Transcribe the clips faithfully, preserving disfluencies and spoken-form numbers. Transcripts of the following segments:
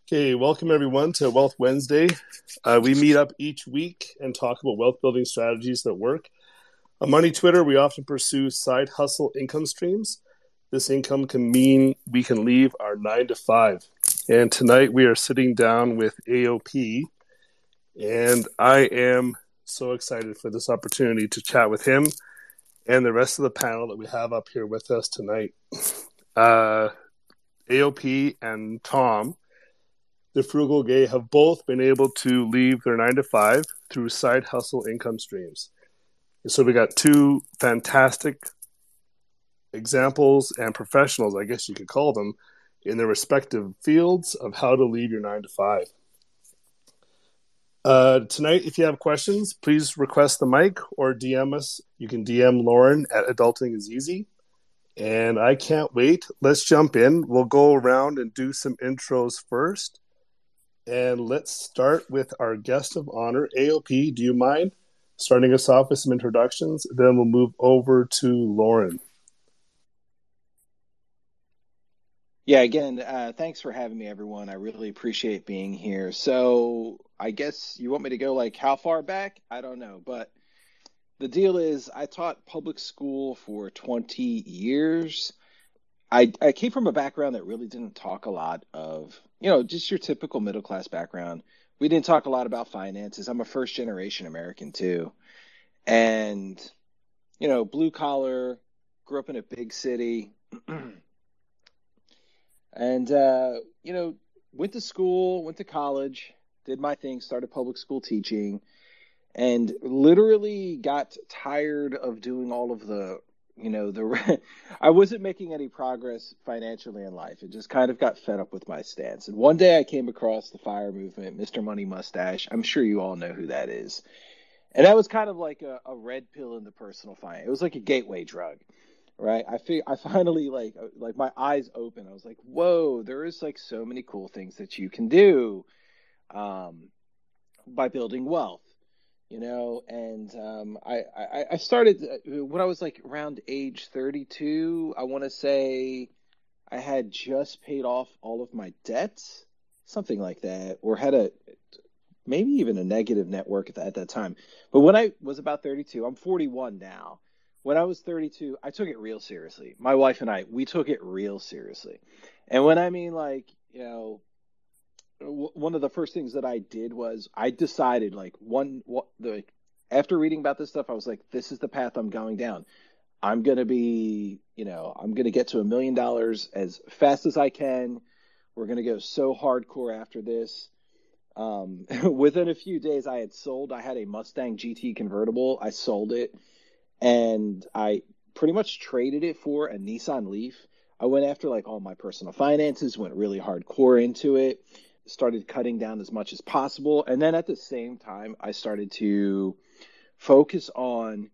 Okay, welcome everyone to Wealth Wednesday. Uh, we meet up each week and talk about wealth building strategies that work. On Money Twitter, we often pursue side hustle income streams. This income can mean we can leave our nine to five. And tonight we are sitting down with A O P, and I am so excited for this opportunity to chat with him and the rest of the panel that we have up here with us tonight. Uh, A O P and Tom, the Frugal Gay, have both been able to leave their nine to five through side hustle income streams. And so we got two fantastic examples and professionals, I guess you could call them, in their respective fields of how to leave your nine to five. Uh, tonight, if you have questions, please request the mic or D M us. You can D M Lauren at Adulting is Easy. And I can't wait. Let's jump in. We'll go around and do some intros first. And let's start with our guest of honor, A O P. Do you mind starting us off with some introductions? Then we'll move over to Lauren. Yeah, again, uh, thanks for having me, everyone. I really appreciate being here. So I guess you want me to go like how far back? I don't know. But the deal is I taught public school for twenty years. I, I came from a background that really didn't talk a lot of, you know, just your typical middle class background. We didn't talk a lot about finances. I'm a first generation American too. And, you know, blue collar, grew up in a big city. And, uh, you know, went to school, went to college, did my thing, started public school teaching, and literally got tired of doing all of the, you know, the, I wasn't making any progress financially in life. It just kind of got fed up with my stance. And one day I came across the FIRE movement, Mister Money Mustache. I'm sure you all know who that is. And that was kind of like a, a red pill in the personal finance. It was like a gateway drug. Right. I feel I finally like like my eyes open. I was like, whoa, there is like so many cool things that you can do um, by building wealth, you know. And um, I, I, I started when I was like around age thirty-two. I want to say I had just paid off all of my debts, something like that, or had a maybe even a negative net worth at that, at that time. But when I was about thirty-two, I'm forty-one now. When I was thirty-two, I took it real seriously. My wife and I, we took it real seriously. And when I mean like, you know, w- one of the first things that I did was I decided like one, what the, after reading about this stuff, I was like, this is the path I'm going down. I'm going to be, you know, I'm going to get to a million dollars as fast as I can. We're going to go so hardcore after this. Um, within a few days, I had sold, I had a Mustang G T convertible. I sold it. And I pretty much traded it for a Nissan Leaf. I went after like all my personal finances, went really hardcore into it, started cutting down as much as possible. And then at the same time, I started to focus on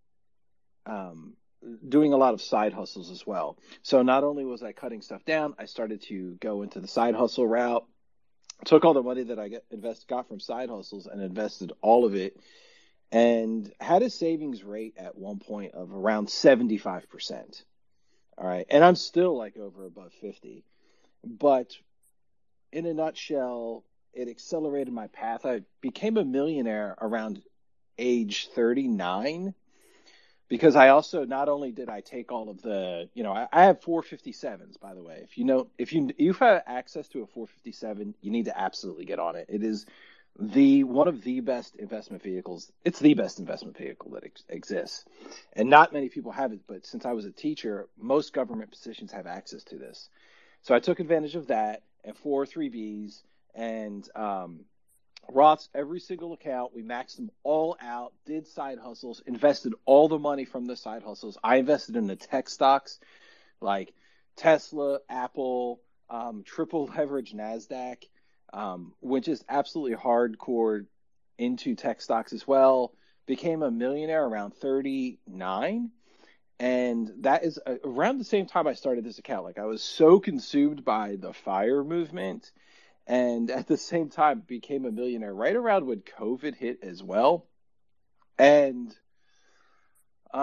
um, doing a lot of side hustles as well. So not only was I cutting stuff down, I started to go into the side hustle route, took all the money that I get, invest, got from side hustles and invested all of it, and had a savings rate at one point of around seventy-five percent. All right. And I'm still like over above fifty. But in a nutshell, it accelerated my path. I became a millionaire around age thirty-nine because I also, not only did I take all of the, you know, I, I have four fifty-sevens, by the way. If you know, if you, you've had access to a four fifty-seven, you need to absolutely get on it. It is the one of the best investment vehicles. It's the best investment vehicle that ex- exists. And not many people have it, but since I was a teacher, most government positions have access to this. So I took advantage of that and four oh three Bs and um, Roths, every single account. We maxed them all out, did side hustles, invested all the money from the side hustles. I invested in the tech stocks like Tesla, Apple, um, triple leverage NASDAQ. Um, which is absolutely hardcore into tech stocks as well. Became a millionaire around thirty-nine. And that is uh, around the same time I started this account. Like I was so consumed by the FIRE movement. And at the same time became a millionaire right around when COVID hit as well. And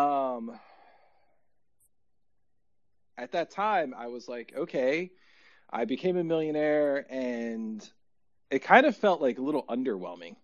um, at that time I was like, okay, I became a millionaire, and it kind of felt like a little underwhelming.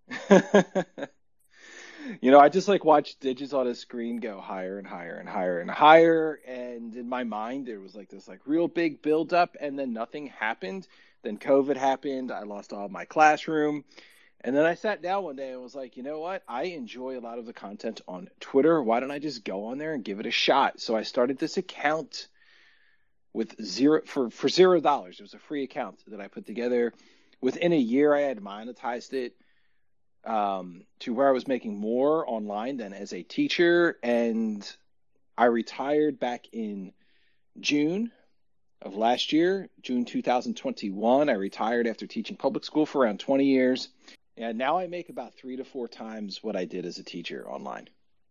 You know, I just like watched digits on a screen go higher and higher and higher and higher. And in my mind, there was like this like real big buildup, and then nothing happened. Then COVID happened. I lost all of my classroom. And then I sat down one day and was like, you know what? I enjoy a lot of the content on Twitter. Why don't I just go on there and give it a shot? So I started this account with zero for, for zero dollars. It was a free account that I put together. Within a year, I had monetized it um, to where I was making more online than as a teacher. And I retired back in June of last year, June two thousand twenty-one. I retired after teaching public school for around twenty years. And now I make about three to four times what I did as a teacher online.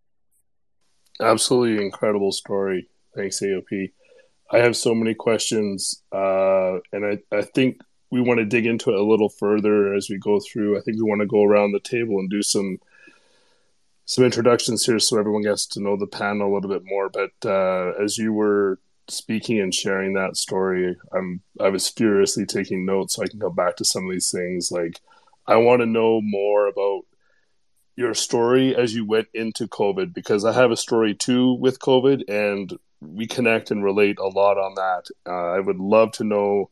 Absolutely incredible story. Thanks, A O P. I have so many questions, uh, and I, I think we want to dig into it a little further as we go through. I think we want to go around the table and do some some introductions here so everyone gets to know the panel a little bit more. But uh, as you were speaking and sharing that story, I'm I was furiously taking notes so I can go back to some of these things. Like, I want to know more about your story as you went into COVID, because I have a story too with COVID, and we connect and relate a lot on that. Uh, I would love to know,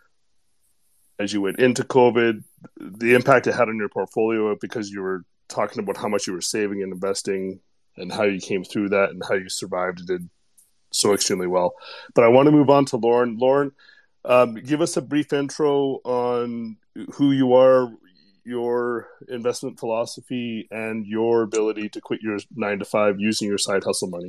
as you went into COVID, the impact it had on your portfolio, because you were talking about how much you were saving and investing and how you came through that and how you survived and did so extremely well. But I want to move on to Lauren. Lauren, um, give us a brief intro on who you are, your investment philosophy, and your ability to quit your nine to five using your side hustle money.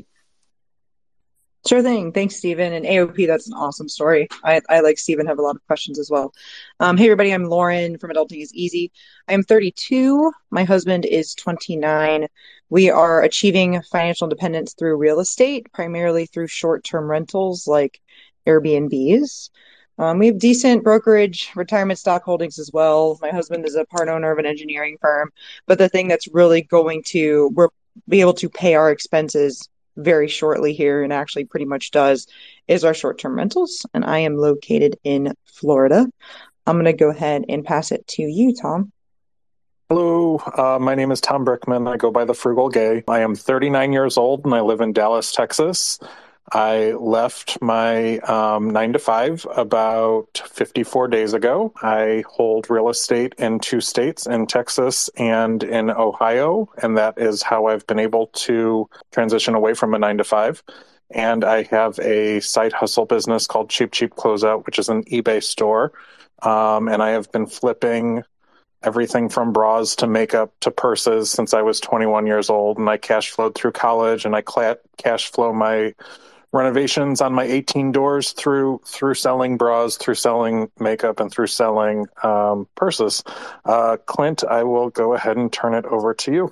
Sure thing. Thanks, Stephen. And A O P, that's an awesome story. I, I like Stephen, have a lot of questions as well. Um, hey, everybody, I'm Lauren from Adulting is Easy. I am thirty-two. My husband is twenty-nine. We are achieving financial independence through real estate, primarily through short-term rentals like Airbnbs. Um, we have decent brokerage, retirement stock holdings as well. My husband is a part owner of an engineering firm. But the thing that's really going to we're be able to pay our expenses very shortly here, and actually pretty much does, is our short-term rentals. And I am located in Florida. I'm going to go ahead and pass it to you, Tom. Hello, uh, my name is Tom Brickman. I go by the Frugal Gay. I am thirty-nine years old and I live in Dallas, Texas. I left my um, nine to five about fifty-four days ago. I hold real estate in two states, in Texas and in Ohio, and that is how I've been able to transition away from a nine to five. And I have a side hustle business called Cheap Cheap Closeout, which is an eBay store. Um, and I have been flipping everything from bras to makeup to purses since I was twenty-one years old. And I cash flowed through college, and I cla- cash flow my renovations on my eighteen doors through through selling bras, through selling makeup, and through selling um, purses. Uh, Clint, I will go ahead and turn it over to you.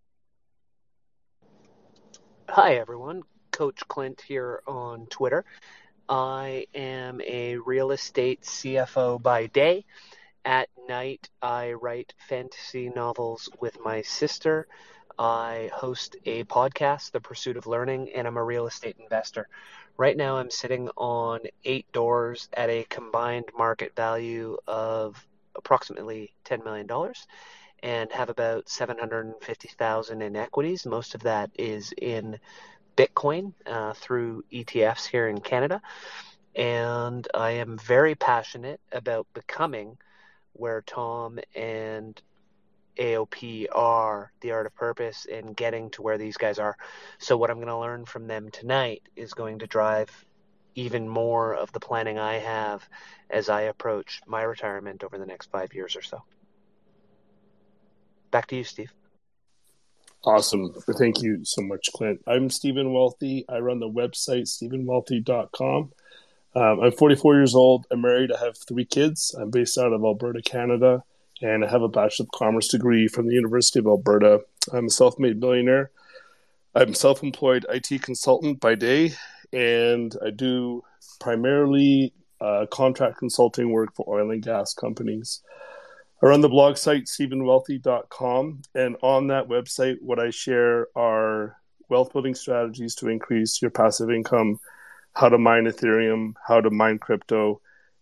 Hi, everyone. Coach Clint here on Twitter. I am a real estate C F O by day. At night, I write fantasy novels with my sister. I host a podcast, The Pursuit of Learning, and I'm a real estate investor. Right now, I'm sitting on eight doors at a combined market value of approximately ten million dollars and have about seven hundred fifty thousand dollars in equities. Most of that is in Bitcoin uh, through E T Fs here in Canada. And I am very passionate about becoming where Tom and A O P are, The Art of Purpose, and getting to where these guys are. So what I'm going to learn from them tonight is going to drive even more of the planning I have as I approach my retirement over the next five years or so. Back to you, Steve. Awesome. Thank you so much, Clint. I'm Stephen Wealthy. I run the website stephen wealthy dot com. Um, I'm forty-four years old. I'm married. I have three kids. I'm based out of Alberta, Canada, and I have a Bachelor of Commerce degree from the University of Alberta. I'm a self-made millionaire. I'm a self-employed I T consultant by day, and I do primarily uh, contract consulting work for oil and gas companies. I run the blog site stephen wealthy dot com, and on that website, what I share are wealth building strategies to increase your passive income, how to mine Ethereum, how to mine crypto,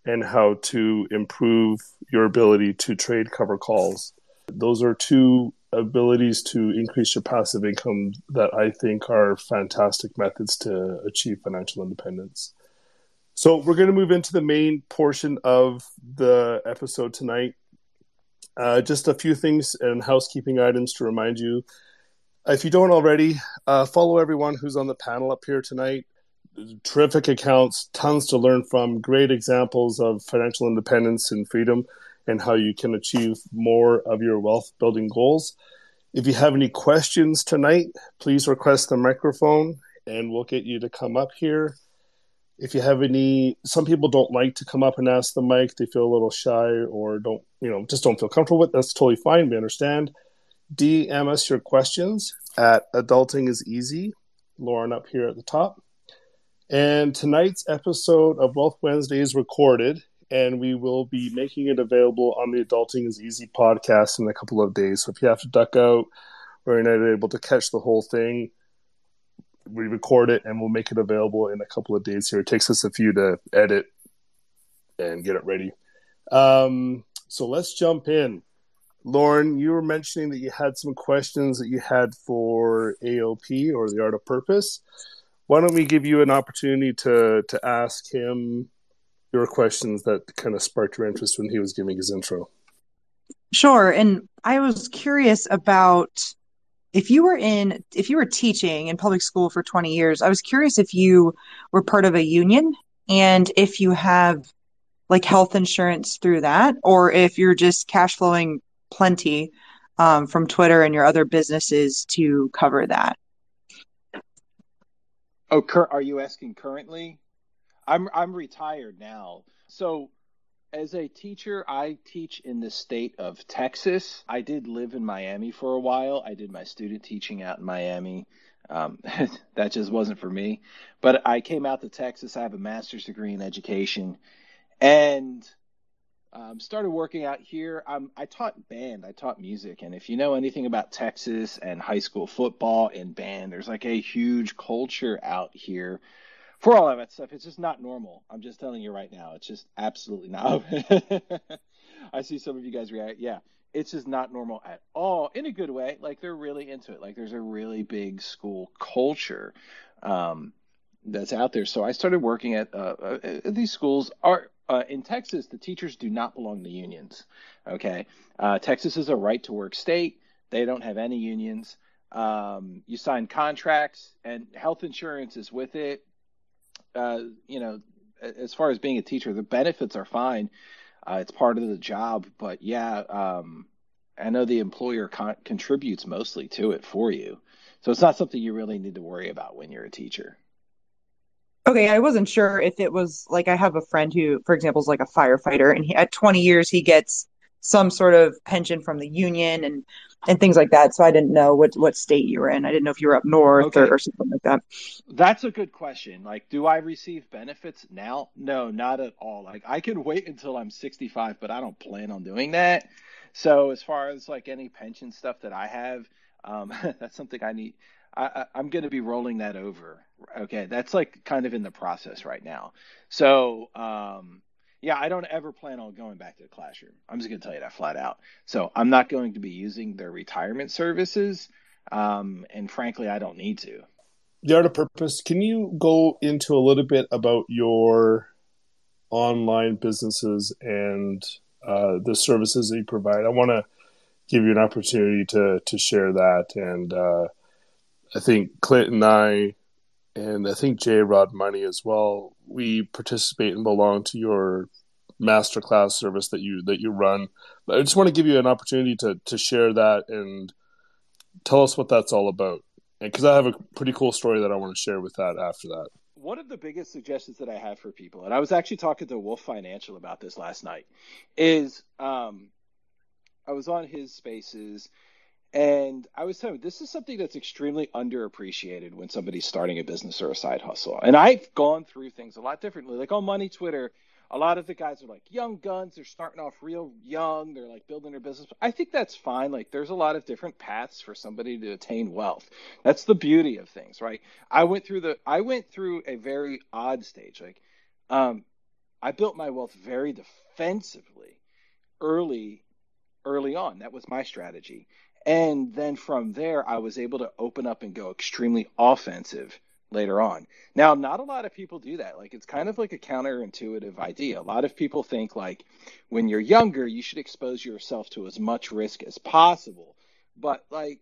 and how to improve your ability to trade cover calls. Those are two abilities to increase your passive income that I think are fantastic methods to achieve financial independence. So we're going to move into the main portion of the episode tonight. Uh, just a few things and housekeeping items to remind you. If you don't already, uh, follow everyone who's on the panel up here tonight. Terrific accounts, tons to learn from, great examples of financial independence and freedom and how you can achieve more of your wealth building goals. If you have any questions tonight, please request the microphone and we'll get you to come up here. If you have any, some people don't like to come up and ask the mic. They feel a little shy or don't, you know, just don't feel comfortable with it. That's totally fine. We understand. D M us your questions at Adulting is Easy. Lauren up here at the top. And tonight's episode of Wealth Wednesday is recorded, and we will be making it available on the Adulting is Easy podcast in a couple of days. So if you have to duck out or you're not able to catch the whole thing, we record it and we'll make it available in a couple of days here. It takes us a few to edit and get it ready. Um, so let's jump in. Lauren, you were mentioning that you had some questions that you had for A O P, or the Art of Purpose. Why don't we give you an opportunity to to ask him your questions that kind of sparked your interest when he was giving his intro? Sure. And I was curious about if you were in, if you were teaching in public school for twenty years, I was curious if you were part of a union and if you have like health insurance through that, or if you're just cash flowing plenty um, from Twitter and your other businesses to cover that. Oh, cur- are you asking currently? I'm I'm retired now. So as a teacher, I teach in the state of Texas. I did live in Miami for a while. I did my student teaching out in Miami. Um, that just wasn't for me. But I came out to Texas. I have a master's degree in education and um, started working out here. Um, I taught band. I taught music. And if you know anything about Texas and high school football and band, there's like a huge culture out here for all of that stuff. It's just not normal. I'm just telling you right now. It's just absolutely not. I see some of you guys react. Yeah, it's just not normal at all in a good way. Like they're really into it. Like there's a really big school culture um, that's out there. So I started working at, uh, at these schools. Are uh, in Texas, the teachers do not belong to unions. Okay. Uh, Texas is a right to work state. They don't have any unions. Um, you sign contracts and health insurance is with it. Uh, you know, as far as being a teacher, the benefits are fine. Uh, it's part of the job, but yeah, um, I know the employer con- contributes mostly to it for you. So it's not something you really need to worry about when you're a teacher. Okay, I wasn't sure if it was like I have a friend who, for example, is like a firefighter, and he, at twenty years he gets some sort of pension from the union and and things like that. So I didn't know what what state you were in. I didn't know if you were up north Okay. or, or something like that. That's a good question. Like, do I receive benefits now? No, not at all. Like, I can wait until I'm sixty-five, but I don't plan on doing that. So as far as like any pension stuff that I have, um, that's something I need. I, I, I'm going to be rolling that over. Okay, that's like kind of in the process right now. So um, yeah, I don't ever plan on going back to the classroom. I'm just going to tell you that flat out. So I'm not going to be using their retirement services, um, and frankly, I don't need to. The Art of Purpose, can you go into a little bit about your online businesses and uh, the services that you provide? I want to give you an opportunity to to share that. And uh, I think Clint and I, and I think J. Rod Money as well, we participate and belong to your masterclass service that you that you run. But I just want to give you an opportunity to to share that and tell us what that's all about. Because I have a pretty cool story that I want to share with that after that. One of the biggest suggestions that I have for people, and I was actually talking to Wolf Financial about this last night, is um, I was on his spaces, and I was telling him this is something that's extremely underappreciated when somebody's starting a business or a side hustle. And I've gone through things a lot differently. Like on Money Twitter, a lot of the guys are like young guns. They're starting off real young. They're like building their business. I think that's fine. Like there's a lot of different paths for somebody to attain wealth. That's the beauty of things, right? I went through the, I went through a very odd stage. Like, um, I built my wealth very defensively early, early on. That was my strategy. And then from there, I was able to open up and go extremely offensive later on. Now, not a lot of people do that. Like, it's kind of like a counterintuitive idea. A lot of people think like when you're younger, you should expose yourself to as much risk as possible. But like,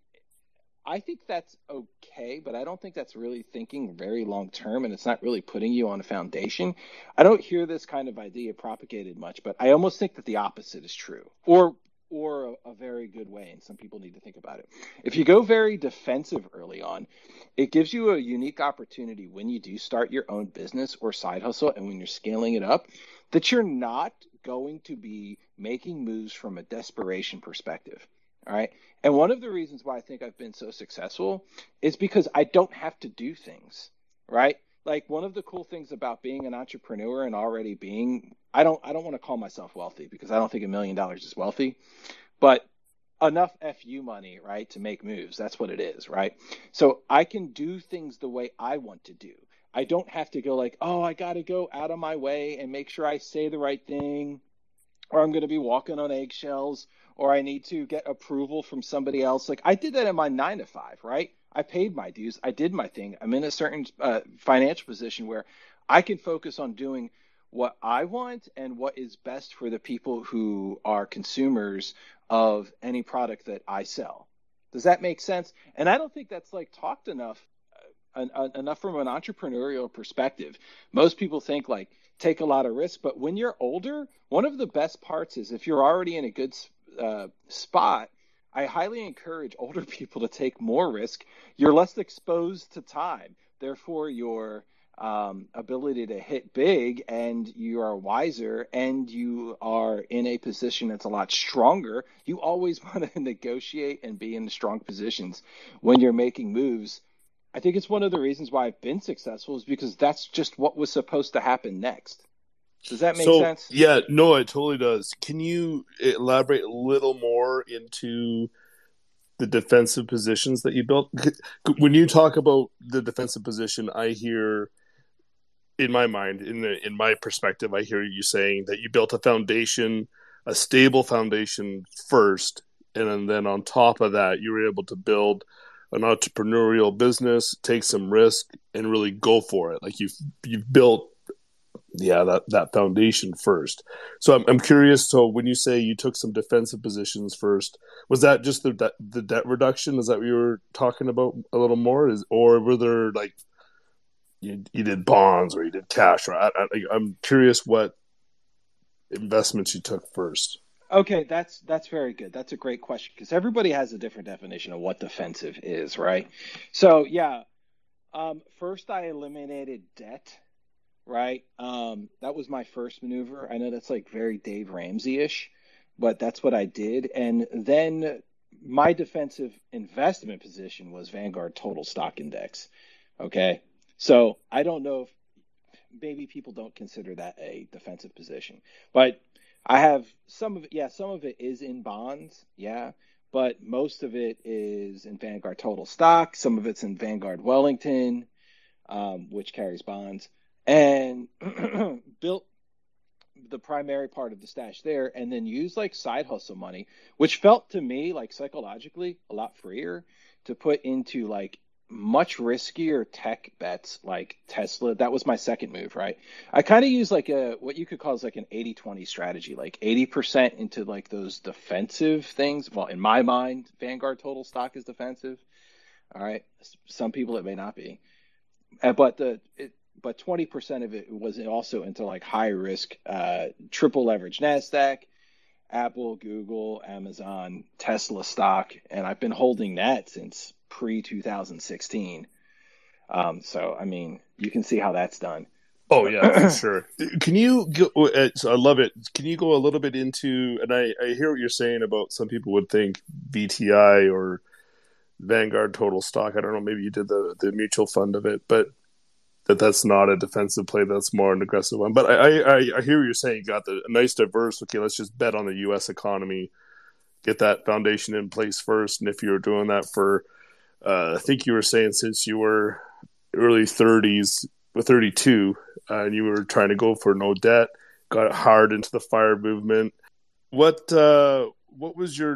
I think that's okay, but I don't think that's really thinking very long term, and it's not really putting you on a foundation. I don't hear this kind of idea propagated much, but I almost think that the opposite is true, or or a, a very good way, and some people need to think about it. If you go very defensive early on, it gives you a unique opportunity when you do start your own business or side hustle, and when you're scaling it up, that you're not going to be making moves from a desperation perspective. All right. And one of the reasons why I think I've been so successful is because I don't have to do things, right? Like, one of the cool things about being an entrepreneur and already being, I don't, I don't want to call myself wealthy because I don't think a million dollars is wealthy, but enough F U money, right, to make moves. That's what it is, right? So I can do things the way I want to do. I don't have to go like, oh, I got to go out of my way and make sure I say the right thing, or I'm going to be walking on eggshells, or I need to get approval from somebody else. Like, I did that in my nine to five, right? I paid my dues. I did my thing. I'm in a certain uh, financial position where I can focus on doing what I want and what is best for the people who are consumers of any product that I sell. Does that make sense? And I don't think that's like talked enough, uh, uh, enough from an entrepreneurial perspective. Most people think like take a lot of risk, but when you're older, one of the best parts is if you're already in a good uh, spot, I highly encourage older people to take more risk. You're less exposed to time. Therefore, your um, ability to hit big, and you are wiser, and you are in a position that's a lot stronger. You always want to negotiate and be in strong positions when you're making moves. I think it's one of the reasons why I've been successful is because that's just what was supposed to happen next. Does that make so, sense? Yeah, no, it totally does. Can you elaborate a little more into the defensive positions that you built? When you talk about the defensive position, I hear, in my mind, in the, in my perspective, I hear you saying that you built a foundation, a stable foundation first, and then on top of that, you were able to build an entrepreneurial business, take some risk, and really go for it. Like you've you've built. Yeah, that, that foundation first. So I'm I'm curious. So when you say you took some defensive positions first, was that just the de- the debt reduction? Is that what you were talking about a little more? Is or were there like you you did bonds or you did cash? Or I, I, I'm curious what investments you took first. Okay, that's that's very good. That's a great question because everybody has a different definition of what defensive is, right? So yeah, um, first I eliminated debt. Right. Um, that was my first maneuver. I know that's like very Dave Ramsey-ish, but that's what I did. And then my defensive investment position was Vanguard Total Stock Index. Okay. So I don't know if maybe people don't consider that a defensive position, but I have some of it. Yeah. Some of it is in bonds. Yeah. But most of it is in Vanguard Total Stock. Some of it's in Vanguard Wellington, um, which carries bonds. And built the primary part of the stash there, and then used like side hustle money, which felt to me like psychologically a lot freer to put into like much riskier tech bets like Tesla. That was my second move, right? I kind of use like a what you could call as like an eighty twenty strategy, like eighty percent into like those defensive things. Well, in my mind, Vanguard Total Stock is defensive. All right. Some people it may not be. But the it, but twenty percent of it was also into like high risk, uh, triple leverage NASDAQ, Apple, Google, Amazon, Tesla stock. And I've been holding that since pre twenty sixteen. Um, so, I mean, you can see how that's done. Oh, yeah, for sure. Can you go, so I love it. Can you go a little bit into, and I, I hear what you're saying about some people would think V T I or Vanguard Total Stock. I don't know, maybe you did the, the mutual fund of it, but that that's not a defensive play, that's more an aggressive one. But I, I, I hear what you're saying. You got the a nice diverse, okay, let's just bet on the U S economy, get that foundation in place first. And if you were doing that for, uh, I think you were saying since you were early thirties, thirty-two, uh, and you were trying to go for no debt, got hard into the FIRE movement. What uh, what was your,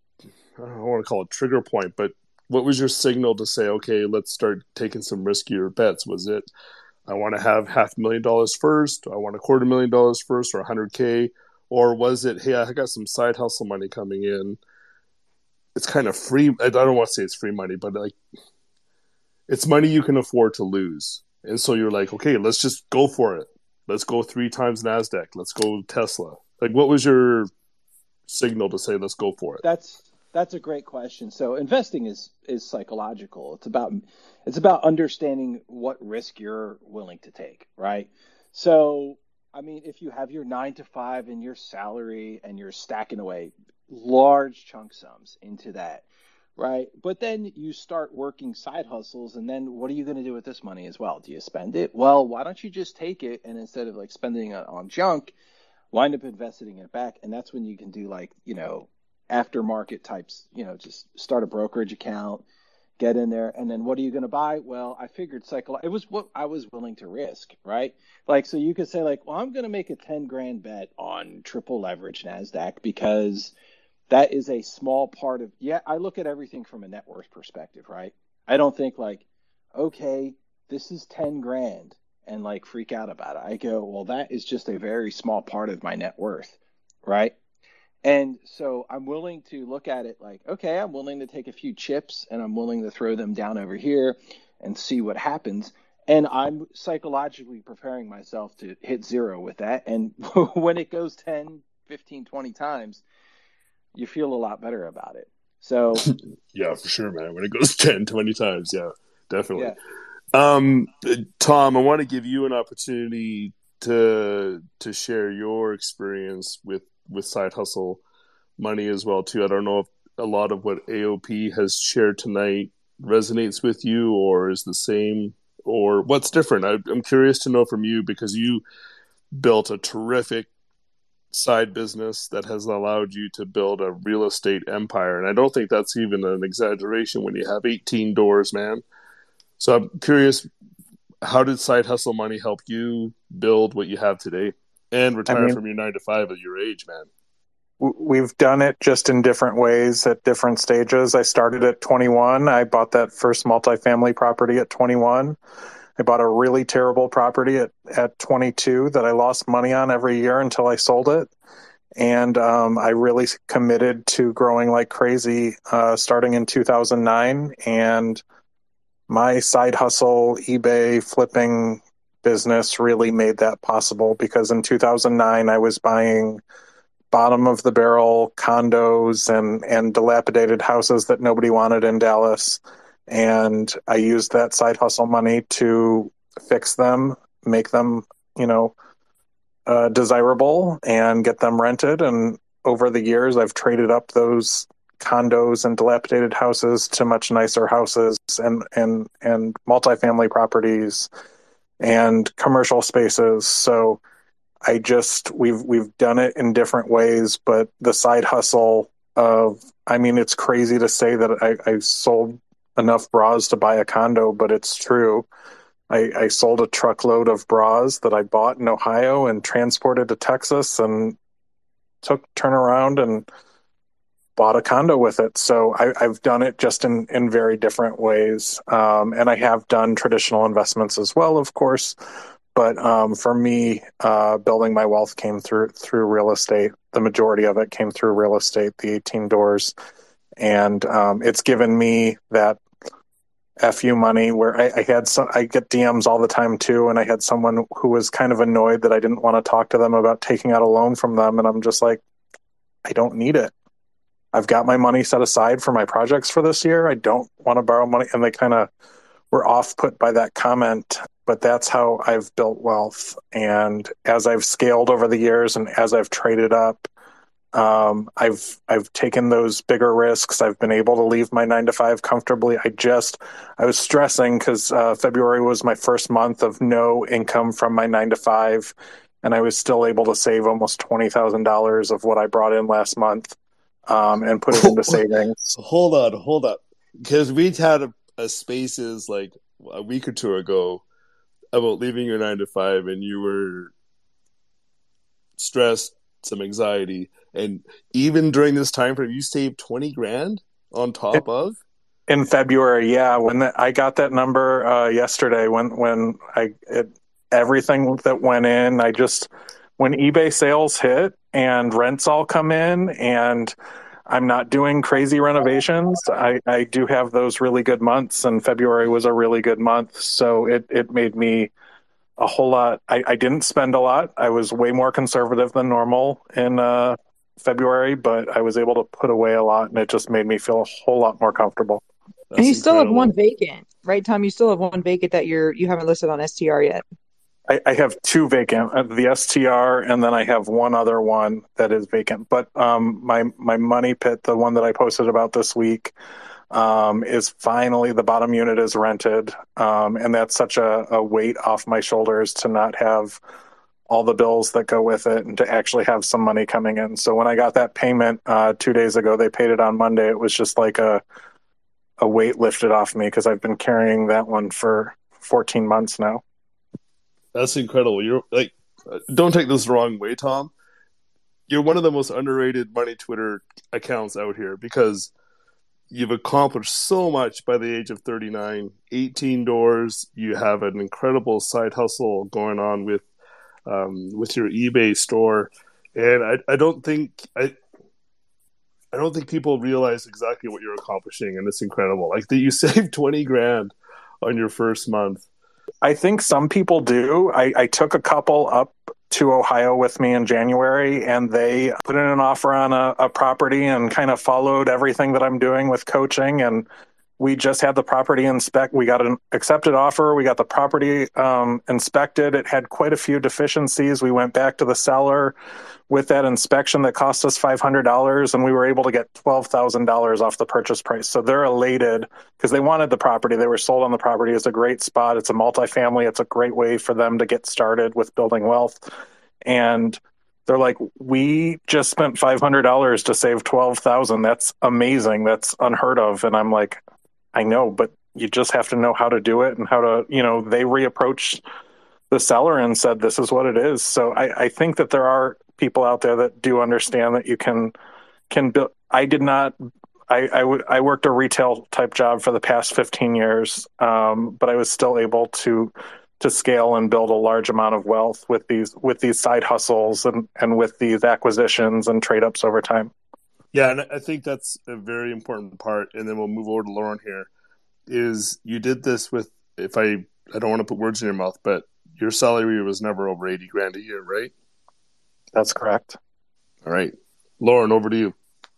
I don't want to call it trigger point, but what was your signal to say, okay, let's start taking some riskier bets? Was it, I want to have half a million dollars first, I want a quarter million dollars first, or one hundred K? Or was it, hey, I got some side hustle money coming in. It's kind of free. I don't want to say it's free money, but like it's money you can afford to lose. And so you're like, okay, let's just go for it. Let's go three times NASDAQ. Let's go Tesla. Like, what was your signal to say, let's go for it? That's that's a great question. So investing is is psychological. It's about it's about understanding what risk you're willing to take, right? So, I mean, if you have your nine to five and your salary and you're stacking away large chunk sums into that, right? But then you start working side hustles, and then what are you going to do with this money as well? Do you spend it? Well, why don't you just take it, and instead of like spending it on junk, wind up investing it back? And that's when you can do like, you know, aftermarket types, you know, just start a brokerage account, get in there, and then what are you going to buy? Well, I figured cycle. It was what I was willing to risk, right? Like, so you could say like, well, I'm going to make a ten grand bet on triple leverage NASDAQ because that is a small part of, yeah, I look at everything from a net worth perspective, right? I don't think like, okay, this is ten grand and like freak out about it. I go, well, that is just a very small part of my net worth, right? And so I'm willing to look at it like, okay, I'm willing to take a few chips and I'm willing to throw them down over here and see what happens. And I'm psychologically preparing myself to hit zero with that. And when it goes ten, fifteen, twenty times, you feel a lot better about it. So yeah, for sure, man. When it goes ten, twenty times, yeah, definitely. Yeah. Um, Tom, I want to give you an opportunity to to share your experience with, with side hustle money as well too. I don't know if a lot of what A O P has shared tonight resonates with you or is the same, or what's different. I, I'm curious to know from you because you built a terrific side business that has allowed you to build a real estate empire. And I don't think that's even an exaggeration when you have eighteen doors, man. So I'm curious, how did side hustle money help you build what you have today and retire I mean, from your nine to five at your age, man? We've done it just in different ways at different stages. I started at twenty-one. I bought that first multifamily property at twenty-one. I bought a really terrible property at, at twenty-two that I lost money on every year until I sold it. And um, I really committed to growing like crazy uh, starting in two thousand nine. And my side hustle, eBay flipping business really made that possible because in two thousand nine, I was buying bottom of the barrel condos and, and dilapidated houses that nobody wanted in Dallas. And I used that side hustle money to fix them, make them, you know, uh, desirable and get them rented. And over the years, I've traded up those condos and dilapidated houses to much nicer houses and, and, and multifamily properties and commercial spaces. So I just, we've, we've done it in different ways, but the side hustle of, I mean, it's crazy to say that I, I sold enough bras to buy a condo, but it's true. I, I sold a truckload of bras that I bought in Ohio and transported to Texas and took turn around and bought a condo with it. So I, I've done it just in, in very different ways. Um, and I have done traditional investments as well, of course. But um, for me, uh, building my wealth came through through real estate. The majority of it came through real estate, the eighteen doors. And um, it's given me that F U money where I, I had some, I get D Ms all the time too. And I had someone who was kind of annoyed that I didn't want to talk to them about taking out a loan from them. And I'm just like, I don't need it. I've got my money set aside for my projects for this year. I don't want to borrow money. And they kind of were off put by that comment, but that's how I've built wealth. And as I've scaled over the years and as I've traded up, Um, I've I've taken those bigger risks. I've been able to leave my nine to five comfortably. I just I was stressing because uh, February was my first month of no income from my nine to five, and I was still able to save almost twenty thousand dollars of what I brought in last month, um, and put it into savings. Hold on, hold on, because we had a, a spaces like a week or two ago about leaving your nine to five, and you were stress, some anxiety. And even during this time frame, you saved twenty grand on top of? In February, yeah. When the, I got that number uh, yesterday, when when I it, everything that went in, I just when eBay sales hit and rents all come in, and I'm not doing crazy renovations, I, I do have those really good months, and February was a really good month. So it it made me a whole lot. I, I didn't spend a lot. I was way more conservative than normal in uh, February, but I was able to put away a lot, and it just made me feel a whole lot more comfortable. That's and you incredible. Still have one vacant, right, Tom? You still have one vacant that you're you haven't listed on S T R yet. I, I have two vacant, uh, the S T R, and then I have one other one that is vacant. But um, my my money pit, the one that I posted about this week, um, is finally the bottom unit is rented, um, and that's such a, a weight off my shoulders to not have all the bills that go with it and to actually have some money coming in. So when I got that payment uh, two days ago, they paid it on Monday. It was just like a a weight lifted off me because I've been carrying that one for fourteen months now. That's incredible. You're like, don't take this the wrong way, Tom. You're one of the most underrated money Twitter accounts out here because you've accomplished so much by the age of thirty-nine, eighteen doors. You have an incredible side hustle going on with, um, with your eBay store. And I, I don't think, I, I don't think people realize exactly what you're accomplishing, and it's incredible. Like that, you saved twenty grand on your first month. I think some people do. I, I took a couple up to Ohio with me in January, and they put in an offer on a, a property and kind of followed everything that I'm doing with coaching. And we just had the property inspect. We got an accepted offer. We got the property um, inspected. It had quite a few deficiencies. We went back to the seller with that inspection that cost us five hundred dollars, and we were able to get twelve thousand dollars off the purchase price. So they're elated because they wanted the property. They were sold on the property. It's a great spot. It's a multifamily. It's a great way for them to get started with building wealth. And they're like, we just spent five hundred dollars to save twelve thousand dollars. That's amazing. That's unheard of. And I'm like, I know, but you just have to know how to do it and how to, you know, they reapproached the seller and said, this is what it is. So I, I think that there are people out there that do understand that you can, can build. I did not, I, I would, I worked a retail type job for the past fifteen years. Um, but I was still able to, to scale and build a large amount of wealth with these, with these side hustles and, and with these acquisitions and trade ups over time. Yeah, and I think that's a very important part, and then we'll move over to Lauren here, is you did this with, if I, I don't want to put words in your mouth, but your salary was never over eighty grand a year, right? That's correct. All right. Lauren, over to you.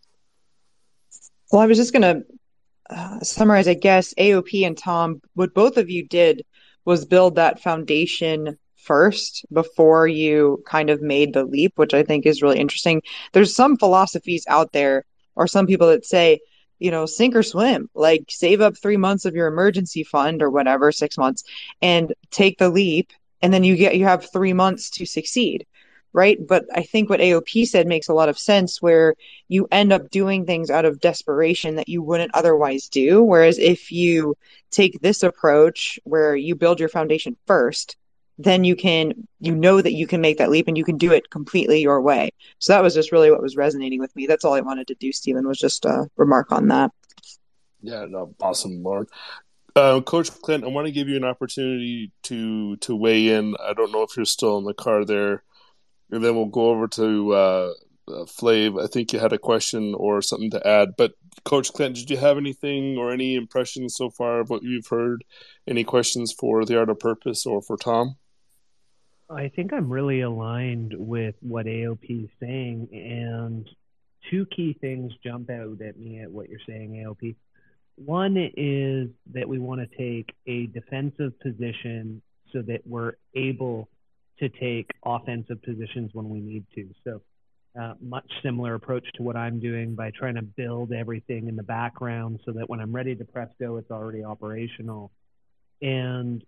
Well, I was just going to uh, summarize, I guess, A O P and Tom, what both of you did was build that foundation first before you kind of made the leap, which I think is really interesting. There's some philosophies out there, or some people that say, you know, sink or swim, like save up three months of your emergency fund or whatever, six months, and take the leap. And then you get, you have three months to succeed. Right. But I think what A O P said makes a lot of sense, where you end up doing things out of desperation that you wouldn't otherwise do. Whereas if you take this approach where you build your foundation first, then you can, you know that you can make that leap and you can do it completely your way. So that was just really what was resonating with me. That's all I wanted to do, Stephen, was just a remark on that. Yeah, no, awesome, Lauren. Uh, Coach Clint, I want to give you an opportunity to to weigh in. I don't know if you're still in the car there. And then we'll go over to uh, uh, Flav. I think you had a question or something to add. But Coach Clint, did you have anything or any impressions so far of what you've heard? Any questions for The Art of Purpose or for Tom? I think I'm really aligned with what A O P is saying. And two key things jump out at me at what you're saying, A O P. One is that we want to take a defensive position so that we're able to take offensive positions when we need to. So uh, much similar approach to what I'm doing by trying to build everything in the background so that when I'm ready to press go, it's already operational. And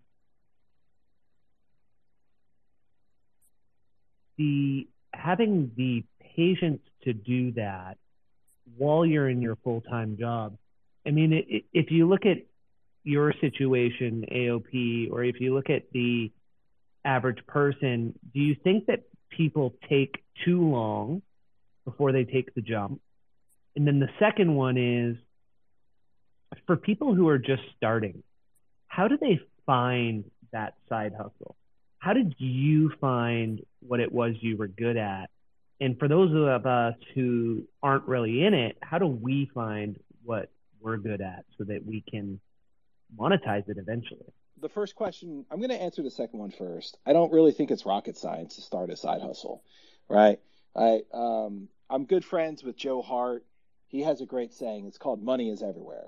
the having the patience to do that while you're in your full-time job. I mean, it, it, if you look at your situation, A O P, or if you look at the average person, do you think that people take too long before they take the jump? And then the second one is, for people who are just starting, how do they find that side hustle? How did you find what it was you were good at? And for those of us who aren't really in it, how do we find what we're good at so that we can monetize it eventually? The first question, I'm going to answer the second one first. I don't really think it's rocket science to start a side hustle, right? I, um, I'm good friends with Joe Hart. He has a great saying. It's called money is everywhere.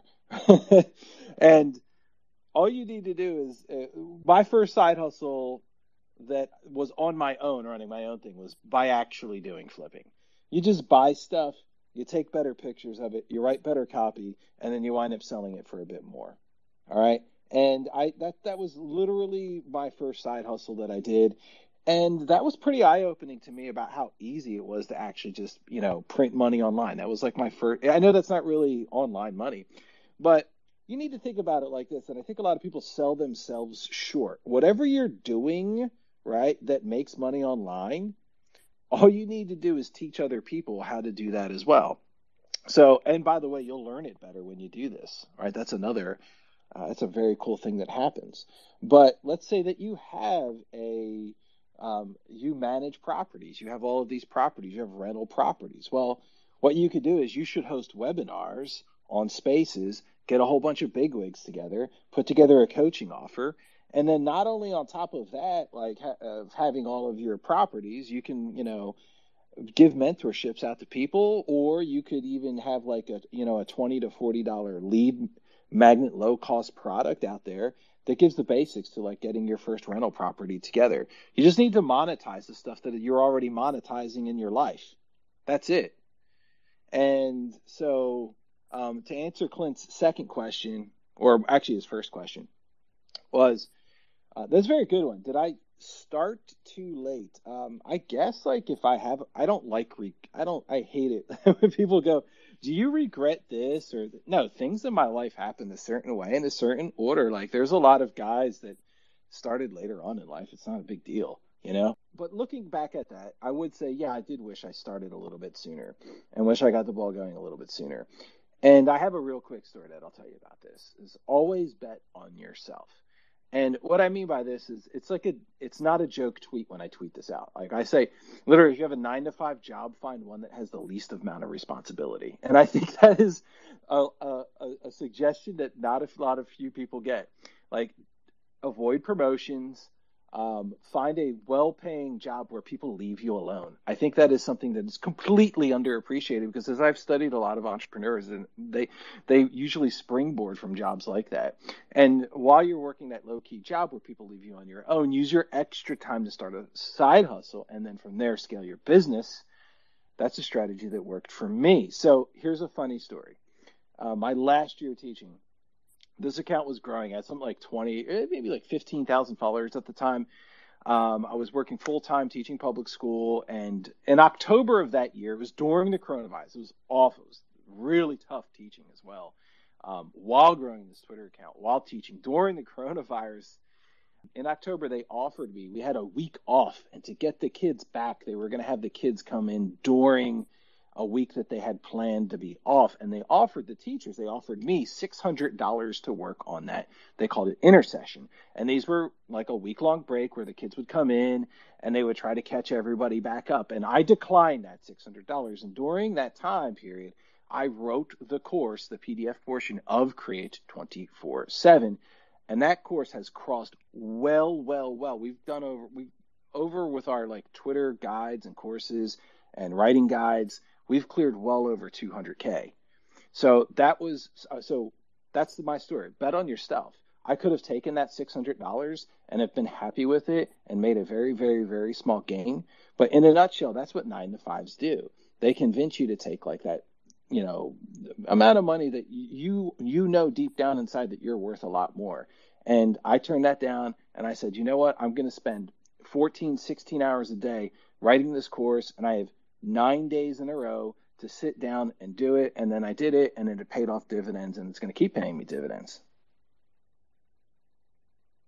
And all you need to do is, uh, my first side hustle that was on my own, running my own thing, was by actually doing flipping. You just buy stuff, you take better pictures of it, you write better copy, and then you wind up selling it for a bit more. All right. And I that that was literally my first side hustle that I did. And that was pretty eye-opening to me about how easy it was to actually just, you know, print money online. That was like my first, I know that's not really online money, but you need to think about it like this. And I think a lot of people sell themselves short. Whatever you're doing, right, that makes money online, all you need to do is teach other people how to do that as well. So, and by the way, you'll learn it better when you do this, right? That's another, uh, that's a very cool thing that happens. But let's say that you have a, um, you manage properties. You have all of these properties. You have rental properties. Well, what you could do is you should host webinars on Spaces, get a whole bunch of bigwigs together, put together a coaching offer. And then not only on top of that, like ha- of having all of your properties, you can, you know, give mentorships out to people, or you could even have like a, you know, a twenty to forty dollars lead magnet low cost product out there that gives the basics to like getting your first rental property together. You just need to monetize the stuff that you're already monetizing in your life. That's it. And so um, to answer Clint's second question, or actually his first question, was, uh, that's a very good one. Did I start too late? Um, I guess like if I have, I don't like, re- I don't, I hate it when people go, do you regret this? Or th-? No, things in my life happen a certain way in a certain order. Like there's a lot of guys that started later on in life. It's not a big deal, you know? But looking back at that, I would say, yeah, I did wish I started a little bit sooner and wish I got the ball going a little bit sooner. And I have a real quick story that I'll tell you about this, is always bet on yourself. And what I mean by this is it's like a, it's not a joke tweet when I tweet this out. Like I say, literally, if you have a nine to five job, find one that has the least amount of responsibility. And I think that is a, a, a suggestion that not a lot of few people get. Like avoid promotions, um, find a well-paying job where people leave you alone. I think that is something that is completely underappreciated, because as I've studied a lot of entrepreneurs, and they they usually springboard from jobs like that. And while you're working that low-key job where people leave you on your own, use your extra time to start a side hustle, and then from there scale your business. That's a strategy that worked for me. So here's a funny story. Uh, my last year teaching, this account was growing at something like twenty, maybe like fifteen thousand followers at the time. Um, I was working full-time teaching public school. And in October of that year, it was during the coronavirus. It was awful. It was really tough teaching as well. Um, while growing this Twitter account, while teaching during the coronavirus, in October, they offered me, we had a week off. And to get the kids back, they were going to have the kids come in during a week that they had planned to be off. And they offered the teachers, they offered me six hundred dollars to work on that. They called it intercession. And these were like a week long break where the kids would come in and they would try to catch everybody back up. And I declined that six hundred dollars. And during that time period, I wrote the course, the P D F portion of Create twenty-four seven. And that course has crossed well, well, well. We've done over, we over with our like Twitter guides and courses and writing guides. We've cleared well over two hundred K. So that was, so that's my story. Bet on yourself. I could have taken that six hundred dollars and have been happy with it and made a very, very, very small gain. But in a nutshell, that's what nine to fives do. They convince you to take like that, you know, amount of money that you, you know, deep down inside that you're worth a lot more. And I turned that down and I said, you know what? I'm going to spend fourteen, sixteen hours a day writing this course, and I have nine days in a row to sit down and do it. And then I did it, and it paid off dividends, and it's going to keep paying me dividends.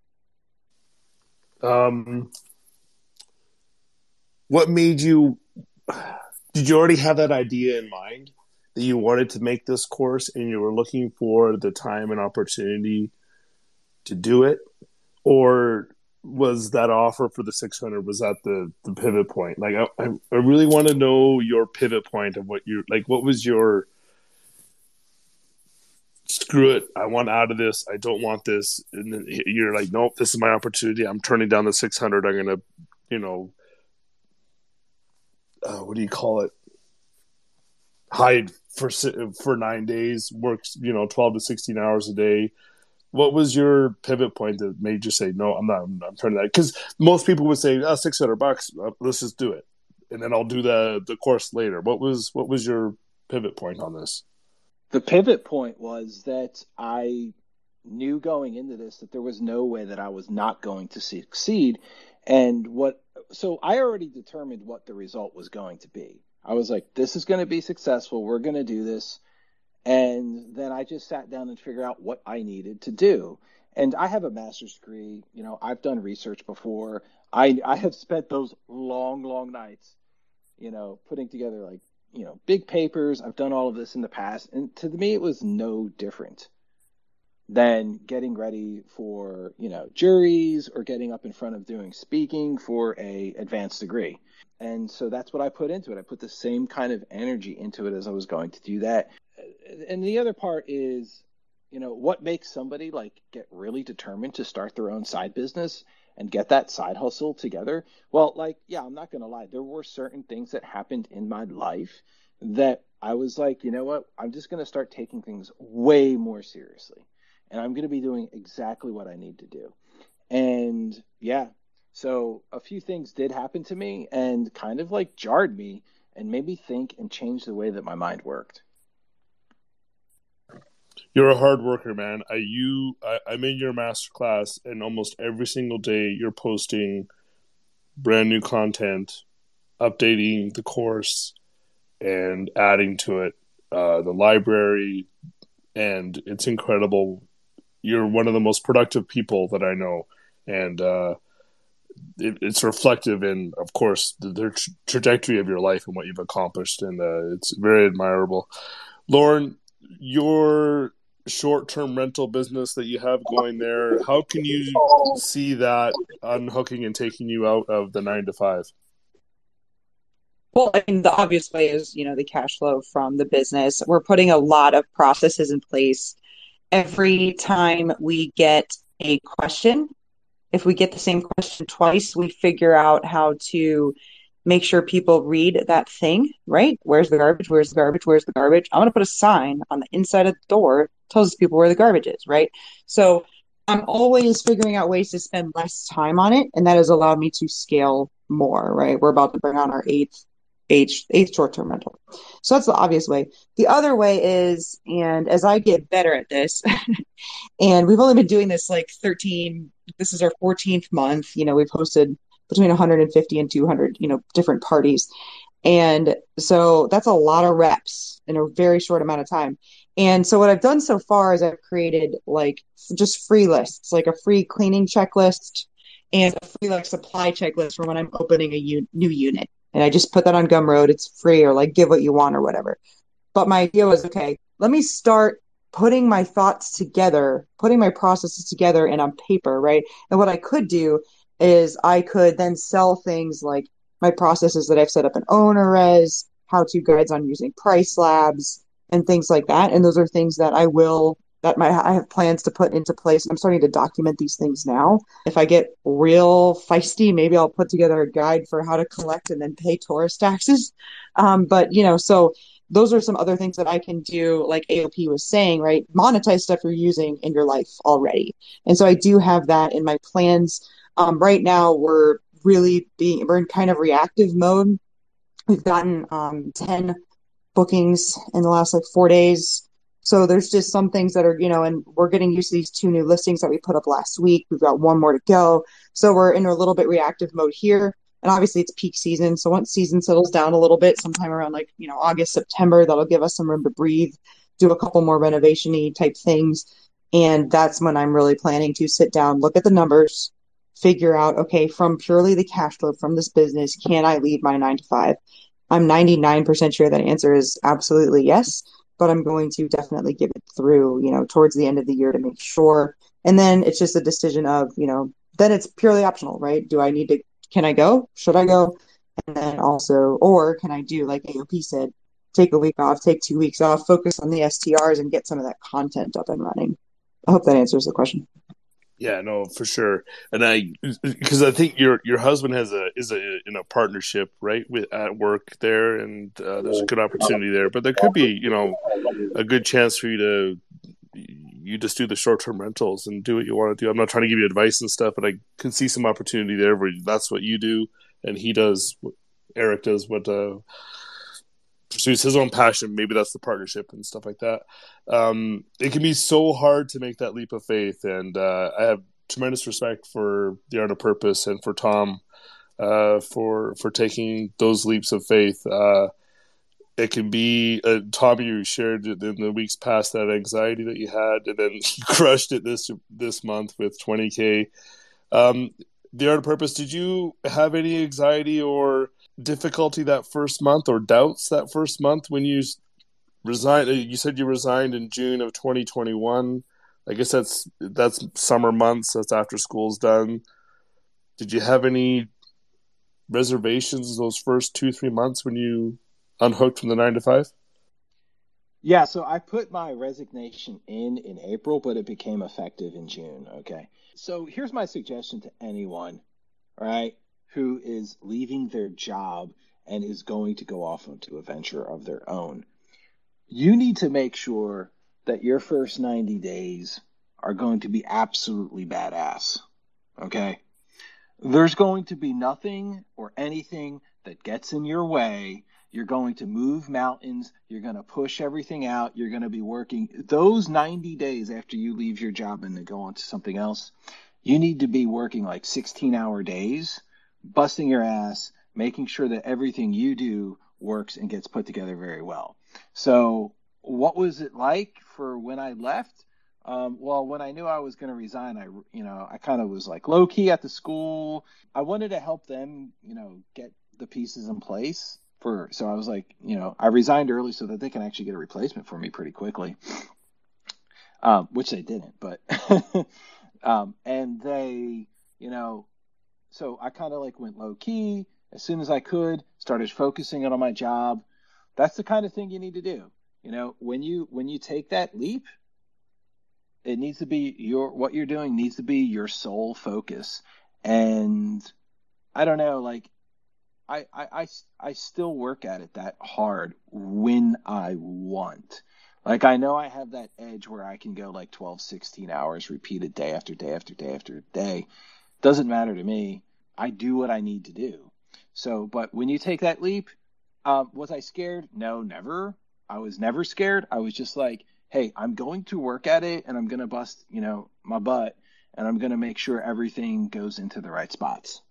Um, what made you did you already have that idea in mind that you wanted to make this course and you were looking for the time and opportunity to do it? Or was that offer for the six hundred, was that the, the pivot point? Like, I, I really want to know your pivot point of what you're, like, what was your, screw it, I want out of this, I don't want this, and then you're like, nope, this is my opportunity, I'm turning down the six hundred, I'm going to, you know, uh, what do you call it? Hide for for nine days, works, you know, twelve to sixteen hours a day. What was your pivot point that made you say, no, I'm not, I'm, I'm turning that? Because most people would say, oh, six hundred bucks, let's just do it. And then I'll do the, the course later. What was, what was your pivot point on this? The pivot point was that I knew going into this that there was no way that I was not going to succeed. And what, so I already determined what the result was going to be. I was like, this is going to be successful. We're going to do this. And then I just sat down and figured out what I needed to do. And I have a master's degree. You know, I've done research before. I, I have spent those long, long nights, you know, putting together like, you know, big papers. I've done all of this in the past. And to me, it was no different than getting ready for, you know, juries or getting up in front of doing speaking for a advanced degree. And so that's what I put into it. I put the same kind of energy into it as I was going to do that. And the other part is, you know, what makes somebody like get really determined to start their own side business and get that side hustle together? Well, like, yeah, I'm not going to lie. There were certain things that happened in my life that I was like, you know what, I'm just going to start taking things way more seriously. And I'm going to be doing exactly what I need to do. And yeah, so a few things did happen to me and kind of like jarred me and made me think and change the way that my mind worked. You're a hard worker, man. I you I, I'm in your master class, and almost every single day you're posting brand new content, updating the course, and adding to it, uh, the library, and it's incredible. You're one of the most productive people that I know, and uh, it, it's reflective in, of course, the, the tra- trajectory of your life and what you've accomplished, and uh, it's very admirable. Lauren, your short-term rental business that you have going there, how can you see that unhooking and taking you out of the nine to five? Well, I mean, the obvious way is, you know, the cash flow from the business. We're putting a lot of processes in place. Every time we get a question, if we get the same question twice, we figure out how to make sure people read that thing, right? Where's the garbage? Where's the garbage? Where's the garbage? I'm going to put a sign on the inside of the door that tells people where the garbage is, right? So I'm always figuring out ways to spend less time on it, and that has allowed me to scale more, right? We're about to bring on our eighth eighth, eighth short-term rental. So that's the obvious way. The other way is, and as I get better at this, and we've only been doing this like thirteen, this is our fourteenth month, you know, we've hosted between one hundred fifty and two hundred, you know, different parties. And so that's a lot of reps in a very short amount of time. And so what I've done so far is I've created like just free lists, like a free cleaning checklist and a free like supply checklist for when I'm opening a u- new unit. And I just put that on Gumroad. It's free, or like give what you want or whatever. But my idea was, okay, let me start putting my thoughts together, putting my processes together and on paper, right? And what I could do is I could then sell things like my processes that I've set up in OwnerRez, how-to guides on using Price Labs, and things like that. And those are things that I will, that my I have plans to put into place. I'm starting to document these things now. If I get real feisty, maybe I'll put together a guide for how to collect and then pay tourist taxes. Um, but, you know, so those are some other things that I can do, like A O P was saying, right? Monetize stuff you're using in your life already. And so I do have that in my plans. Um, right now, we're really being, we're in kind of reactive mode. We've gotten um, ten bookings in the last like four days. So there's just some things that are, you know, and we're getting used to these two new listings that we put up last week. We've got one more to go. So we're in a little bit reactive mode here. And obviously it's peak season. So once season settles down a little bit, sometime around like, you know, August, September, that'll give us some room to breathe, do a couple more renovation-y type things. And that's when I'm really planning to sit down, look at the numbers, figure out, okay, from purely the cash flow from this business, can I leave my nine to five? I'm ninety-nine percent sure that answer is absolutely yes, but I'm going to definitely give it through, you know, towards the end of the year to make sure. And then it's just a decision of, you know, then it's purely optional, right? Do I need to, can I go? Should I go? And then also, or can I do, like A O P said, take a week off, take two weeks off, focus on the S T Rs and get some of that content up and running. I hope that answers the question. Yeah, no, for sure. And I, because I think your your husband has a is a in a partnership, right, with at work there, and uh, there's a good opportunity there. But there could be, you know, a good chance for you to you just do the short term rentals and do what you want to do. I'm not trying to give you advice and stuff, but I can see some opportunity there where that's what you do, and he does. Eric does what uh, pursues his own passion. Maybe that's the partnership and stuff like that. Um, it can be so hard to make that leap of faith, and uh, I have tremendous respect for the Art of Purpose and for Tom uh, for for taking those leaps of faith. Uh, it can be uh, Tom, you shared in the weeks past that anxiety that you had, and then you crushed it this this month with twenty K. Um, the Art of Purpose. Did you have any anxiety or difficulty that first month, or doubts that first month when you resigned? You said you resigned in June of twenty twenty-one. I guess that's that's summer months. That's after school's done. Did you have any reservations those first two three months when you unhooked from the nine to five? Yeah, so I put my resignation in in April, but it became effective in June. Okay, so here's my suggestion to anyone, all right, who is leaving their job and is going to go off onto a venture of their own. You need to make sure that your first ninety days are going to be absolutely badass, okay? There's going to be nothing or anything that gets in your way. You're going to move mountains. You're going to push everything out. You're going to be working. Those ninety days after you leave your job and then go on to something else, you need to be working like sixteen-hour days, busting your ass, making sure that everything you do works and gets put together very well. So what was it like for when I left? Um, well, when I knew I was going to resign, I, you know, I kind of was like low key at the school. I wanted to help them, you know, get the pieces in place for, so I was like, you know, I resigned early so that they can actually get a replacement for me pretty quickly. Um, which they didn't, but, um, and they, you know, so I kind of like went low key as soon as I could, started focusing on my job. That's the kind of thing you need to do. You know, when you, when you take that leap, it needs to be your, what you're doing needs to be your sole focus. And I don't know, like I, I, I, I still work at it that hard when I want. Like, I know I have that edge where I can go like twelve, sixteen hours repeated day after day after day after day. Doesn't matter to me. I do what I need to do. So, but when you take that leap, um, was I scared? No, never. I was never scared. I was just like, hey, I'm going to work at it and I'm going to bust, you know, my butt, and I'm going to make sure everything goes into the right spots.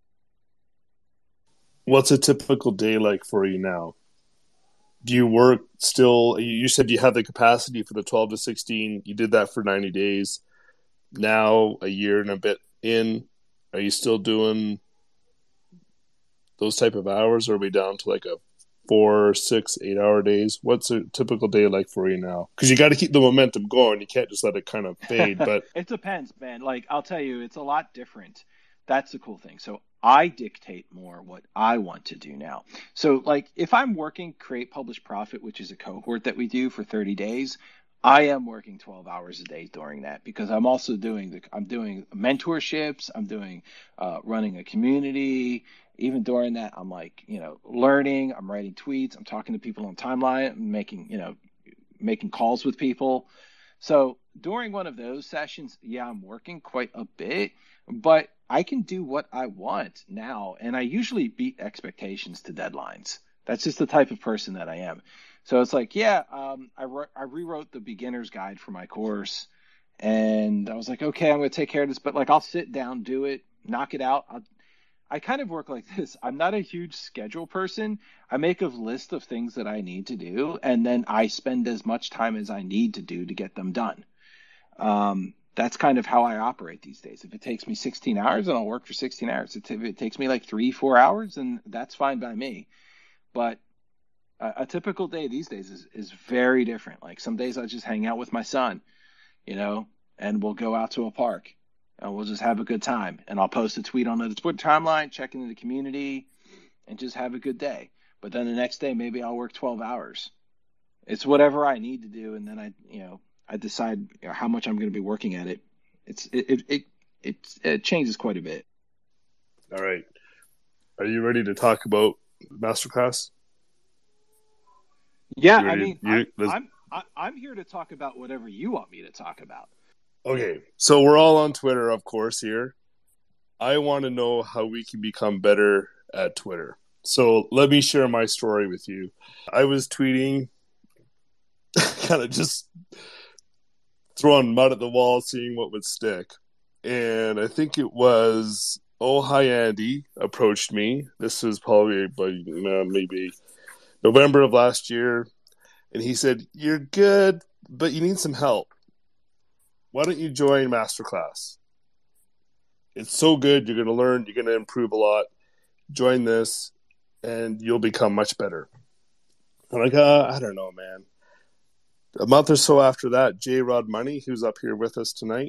What's a typical day like for you now? Do you work still? You said you have the capacity for the twelve to sixteen. You did that for ninety days. Now, a year and a bit in, are you still doing those type of hours, or are we down to like a four, six, eight hour days? What's a typical day like for you now? Because you got to keep the momentum going. You can't just let it kind of fade. But it depends, man. Like, I'll tell you, it's a lot different. That's the cool thing. So I dictate more what I want to do now. So like if I'm working Create, Publish, Profit, which is a cohort that we do for thirty days, I am working twelve hours a day during that, because I'm also doing the, I'm doing mentorships. I'm doing, uh, running a community. Even during that, I'm like, you know, learning, I'm writing tweets, I'm talking to people on timeline, I'm making, you know, making calls with people. So during one of those sessions, yeah, I'm working quite a bit, but I can do what I want now. And I usually beat expectations to deadlines. That's just the type of person that I am. So it's like, yeah, um, I, re- I rewrote the beginner's guide for my course, and I was like, okay, I'm going to take care of this, but like, I'll sit down, do it, knock it out. I'll, I kind of work like this. I'm not a huge schedule person. I make a list of things that I need to do, and then I spend as much time as I need to do to get them done. Um, that's kind of how I operate these days. If it takes me sixteen hours, then I'll work for sixteen hours. If it takes me like three, four hours, then that's fine by me. but a, a typical day these days is, is very different. Like some days I just hang out with my son, you know, and we'll go out to a park and we'll just have a good time. And I'll post a tweet on the Twitter timeline, check into the community, and just have a good day. But then the next day, maybe I'll work twelve hours. It's whatever I need to do, and then I, you know, I decide you know, how much I'm going to be working at it. It's it it it, it, it changes quite a bit. All right, are you ready to talk about Masterclass? Yeah, You I ready? mean, You- I'm, I'm I- I'm here to talk about whatever you want me to talk about. Okay, so we're all on Twitter, of course, here. I want to know how we can become better at Twitter. So let me share my story with you. I was tweeting, kind of just throwing mud at the wall, seeing what would stick. And I think it was Oh Hi Andy approached me. This was probably by, uh, maybe November of last year. And he said, "You're good, but you need some help. Why don't you join Masterclass? It's so good. You're going to learn. You're going to improve a lot. Join this, and you'll become much better." I'm like, uh, I don't know, man. A month or so after that, J. Rod Money, who's up here with us tonight,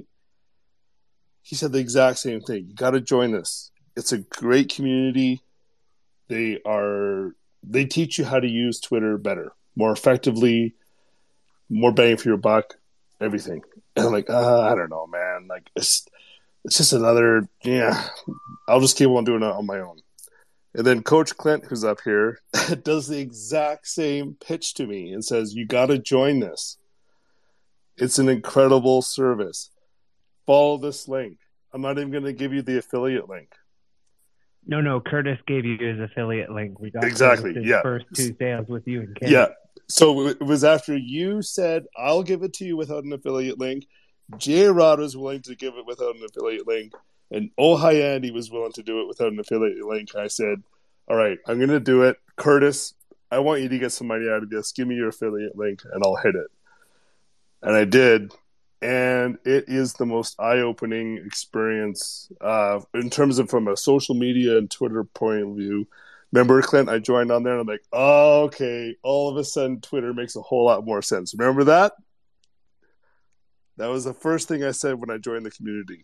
he said the exact same thing. You got to join this. It's a great community. They are they teach you how to use Twitter better, more effectively, more bang for your buck, everything. And I'm like, uh, I don't know, man. Like it's it's just another yeah. I'll just keep on doing it on my own. And then Coach Clint, who's up here, does the exact same pitch to me and says, "You got to join this. It's an incredible service. Follow this link." I'm not even going to give you the affiliate link. No, no, Curtis gave you his affiliate link. We got Exactly, Curtis's yeah. first two sales with you and Kenny. Yeah. So it was after you said, "I'll give it to you without an affiliate link." J. Rod was willing to give it without an affiliate link. And Oh Hi Andy was willing to do it without an affiliate link. I said, "All right, I'm going to do it. Curtis, I want you to get some money out of this. Give me your affiliate link and I'll hit it." And I did. And it is the most eye-opening experience uh, in terms of from a social media and Twitter point of view. Remember, Clint, I joined on there and I'm like, oh, okay, all of a sudden Twitter makes a whole lot more sense. Remember that? That was the first thing I said when I joined the community.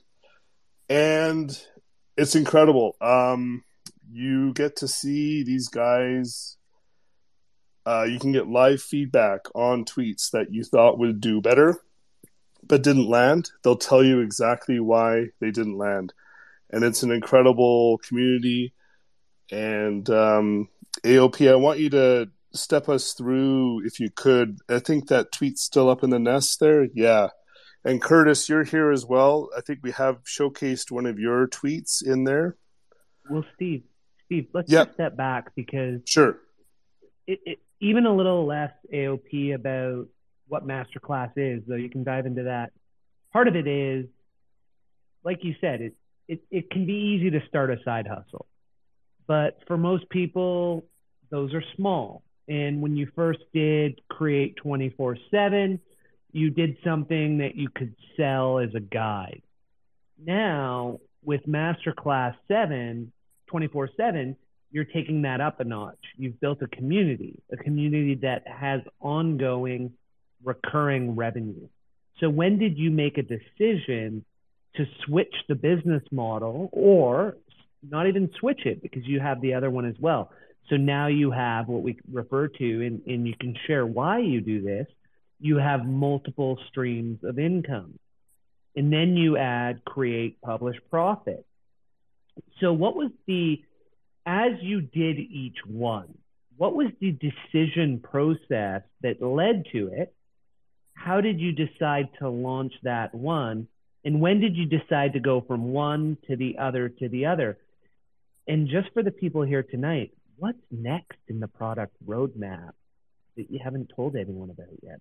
And it's incredible. Um, you get to see these guys. Uh, you can get live feedback on tweets that you thought would do better, but didn't land. They'll tell you exactly why they didn't land. And it's an incredible community. And um, A O P, I want you to step us through, if you could. I think that tweet's still up in the nest there. Yeah. And Curtis, you're here as well. I think we have showcased one of your tweets in there. Well, Steve, Steve, let's Yep. just step back because Sure. it, it, even a little less A O P about what Masterclass is, though you can dive into that. Part of it is, like you said, it, it, it can be easy to start a side hustle. But for most people, those are small. And when you first did Create twenty-four seven, you did something that you could sell as a guide. Now, with Masterclass seven, twenty-four seven, you're taking that up a notch. You've built a community, a community that has ongoing, recurring revenue. So when did you make a decision to switch the business model, or not even switch it because you have the other one as well? So now you have what we refer to, and, and you can share why you do this. You have multiple streams of income. And then you add create, publish, profit. So what was the, as you did each one, what was the decision process that led to it? How did you decide to launch that one? And when did you decide to go from one to the other to the other? And just for the people here tonight, what's next in the product roadmap that you haven't told anyone about yet?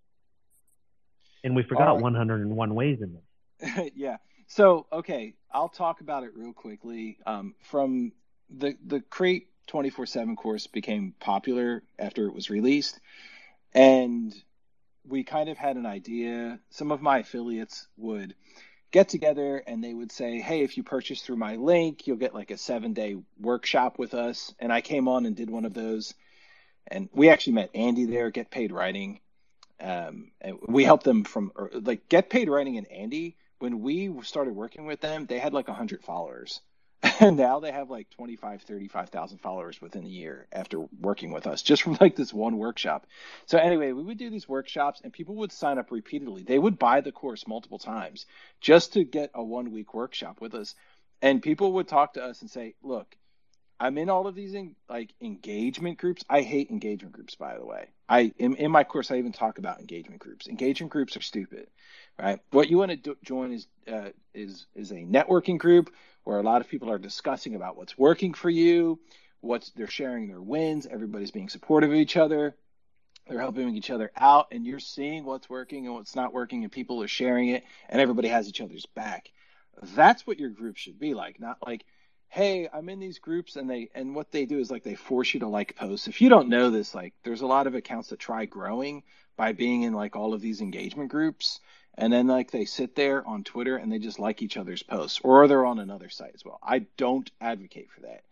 And we forgot right. one hundred one ways in there. Yeah. So, okay, I'll talk about it real quickly. Um, from the, the Create twenty-four seven course became popular after it was released. And we kind of had an idea. Some of my affiliates would get together and they would say, hey, if you purchase through my link, you'll get like a seven day workshop with us. And I came on and did one of those. And we actually met Andy there, Get Paid Writing. Um, and we helped them from like Get Paid Writing and Andy. When we started working with them, they had like one hundred followers. And now they have like twenty-five, thirty-five thousand followers within a year after working with us, just from like this one workshop. So anyway, we would do these workshops and people would sign up repeatedly. They would buy the course multiple times just to get a one week workshop with us. And people would talk to us and say, look, I'm in all of these in, like engagement groups. I hate engagement groups, by the way. I in, in my course, I even talk about engagement groups. Engagement groups are stupid, right? What you want to do, join is uh, is is a networking group where a lot of people are discussing about what's working for you, what's they're sharing their wins. Everybody's being supportive of each other. They're helping each other out, and you're seeing what's working and what's not working, and people are sharing it, and everybody has each other's back. That's what your group should be like, not like, hey, I'm in these groups and they and what they do is like they force you to like posts. If you don't know this, like there's a lot of accounts that try growing by being in like all of these engagement groups, and then like they sit there on Twitter and they just like each other's posts, or they're on another site as well. I don't advocate for that.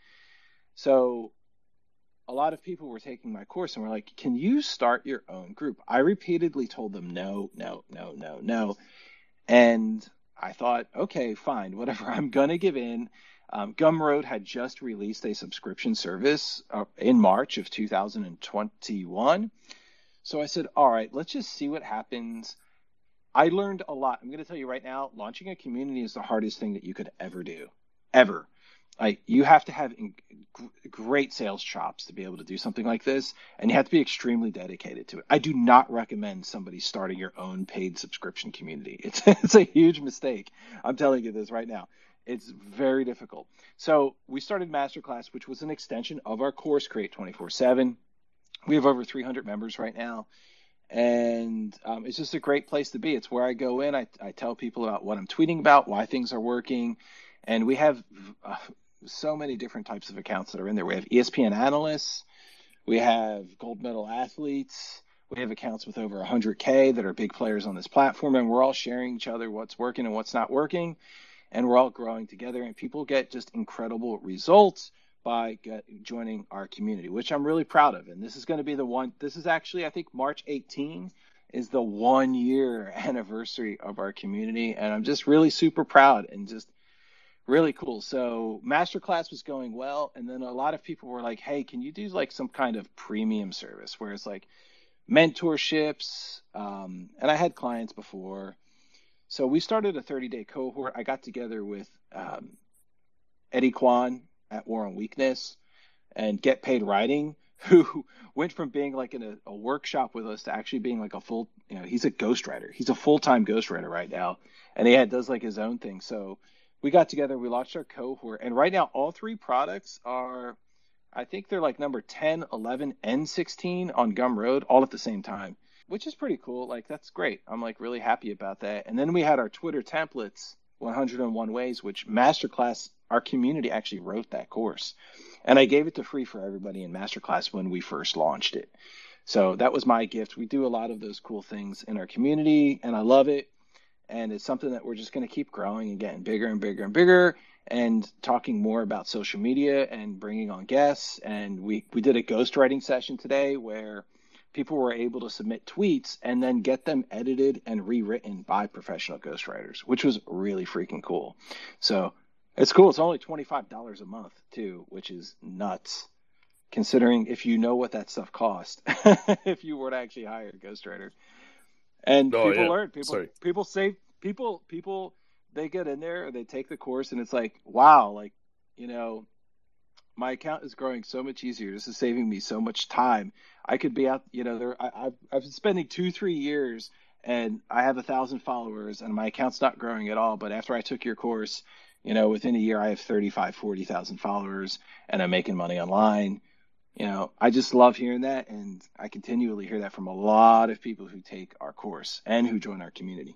So a lot of people were taking my course and were like, can you start your own group? I repeatedly told them no, no, no, no, no. And I thought, okay, fine, whatever, I'm going to give in. Um, Gumroad had just released a subscription service uh, in March of two thousand twenty-one. So I said, all right, let's just see what happens. I learned a lot. I'm going to tell you right now, launching a community is the hardest thing that you could ever do, ever. Like you have to have in- great sales chops to be able to do something like this, and you have to be extremely dedicated to it. I do not recommend somebody starting your own paid subscription community. It's it's a huge mistake. I'm telling you this right now. It's very difficult. So we started Masterclass, which was an extension of our course, Create twenty-four seven. We have over three hundred members right now. And um, it's just a great place to be. It's where I go in. I, I tell people about what I'm tweeting about, why things are working. And we have uh, so many different types of accounts that are in there. We have E S P N analysts. We have gold medal athletes. We have accounts with over one hundred K that are big players on this platform. And we're all sharing each other what's working and what's not working. And we're all growing together. And people get just incredible results by get, joining our community, which I'm really proud of. And this is going to be the one, this is actually, I think March eighteenth is the one year anniversary of our community. And I'm just really super proud and just really cool. So Masterclass was going well. And then a lot of people were like, hey, can you do like some kind of premium service where it's like mentorships? Um, and I had clients before. So we started a thirty-day cohort. I got together with um, Eddie Kwan at War on Weakness and Get Paid Writing, who went from being like in a, a workshop with us to actually being like a full, you know, he's a ghostwriter. He's a full-time ghostwriter right now. And he had, does like his own thing. So we got together, we launched our cohort. And right now, all three products are, I think they're like number ten, eleven, and sixteen on Gumroad all at the same time, which is pretty cool. Like, that's great. I'm like really happy about that. And then we had our Twitter templates, one hundred one ways, which Masterclass, our community actually wrote that course. And I gave it to free for everybody in Masterclass when we first launched it. So that was my gift. We do a lot of those cool things in our community, and I love it. And it's something that we're just going to keep growing and getting bigger and bigger and bigger, and talking more about social media and bringing on guests. And we, we did a ghostwriting session today where people were able to submit tweets and then get them edited and rewritten by professional ghostwriters, which was really freaking cool. So it's cool. It's only twenty-five dollars a month too, which is nuts considering if you know what that stuff cost, if you were to actually hire a ghostwriter. And oh, people yeah. learn, people, Sorry. people save, people, people, they get in there, they take the course, and it's like, wow, like, you know, my account is growing so much easier. This is saving me so much time. I could be out, you know, there. I, I've, I've been spending two, three years, and I have a thousand followers, and my account's not growing at all. But after I took your course, you know, within a year, I have thirty-five, forty thousand followers, and I'm making money online. You know, I just love hearing that, and I continually hear that from a lot of people who take our course and who join our community.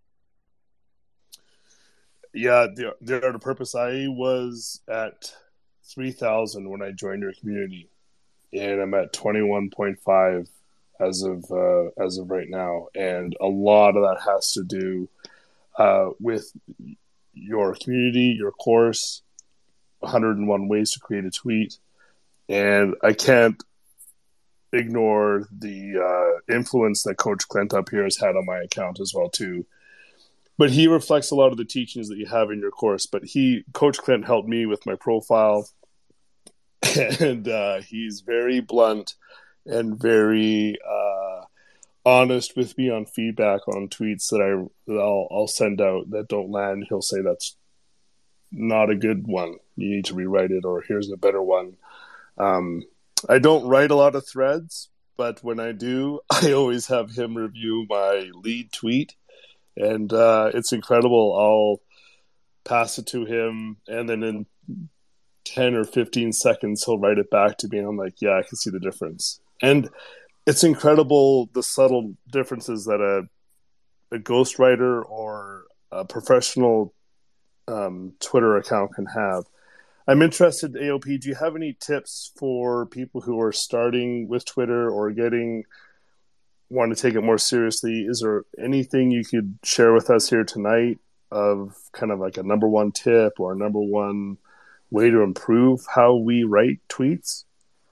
Yeah, the, the Art of Purpose. I was at three thousand when I joined your community, and I'm at twenty-one point five as of uh, as of right now. And a lot of that has to do uh, with your community, your course, one hundred one ways to create a tweet. And I can't ignore the uh, influence that Coach Clint up here has had on my account as well too. But he reflects a lot of the teachings that you have in your course. But he, Coach Clint, helped me with my profile, and uh, he's very blunt and very uh, honest with me on feedback on tweets that I that I'll, I'll send out that don't land. He'll say that's not a good one. You need to rewrite it, or here's a better one. Um, I don't write a lot of threads, but when I do, I always have him review my lead tweet, and uh, it's incredible. I'll pass it to him, and then in ten or fifteen seconds, he'll write it back to me, and I'm like, yeah, I can see the difference. And it's incredible the subtle differences that a, a ghostwriter or a professional um, Twitter account can have. I'm interested, A O P, do you have any tips for people who are starting with Twitter or getting want to take it more seriously? Is there anything you could share with us here tonight of kind of like a number one tip or a number one way to improve how we write tweets?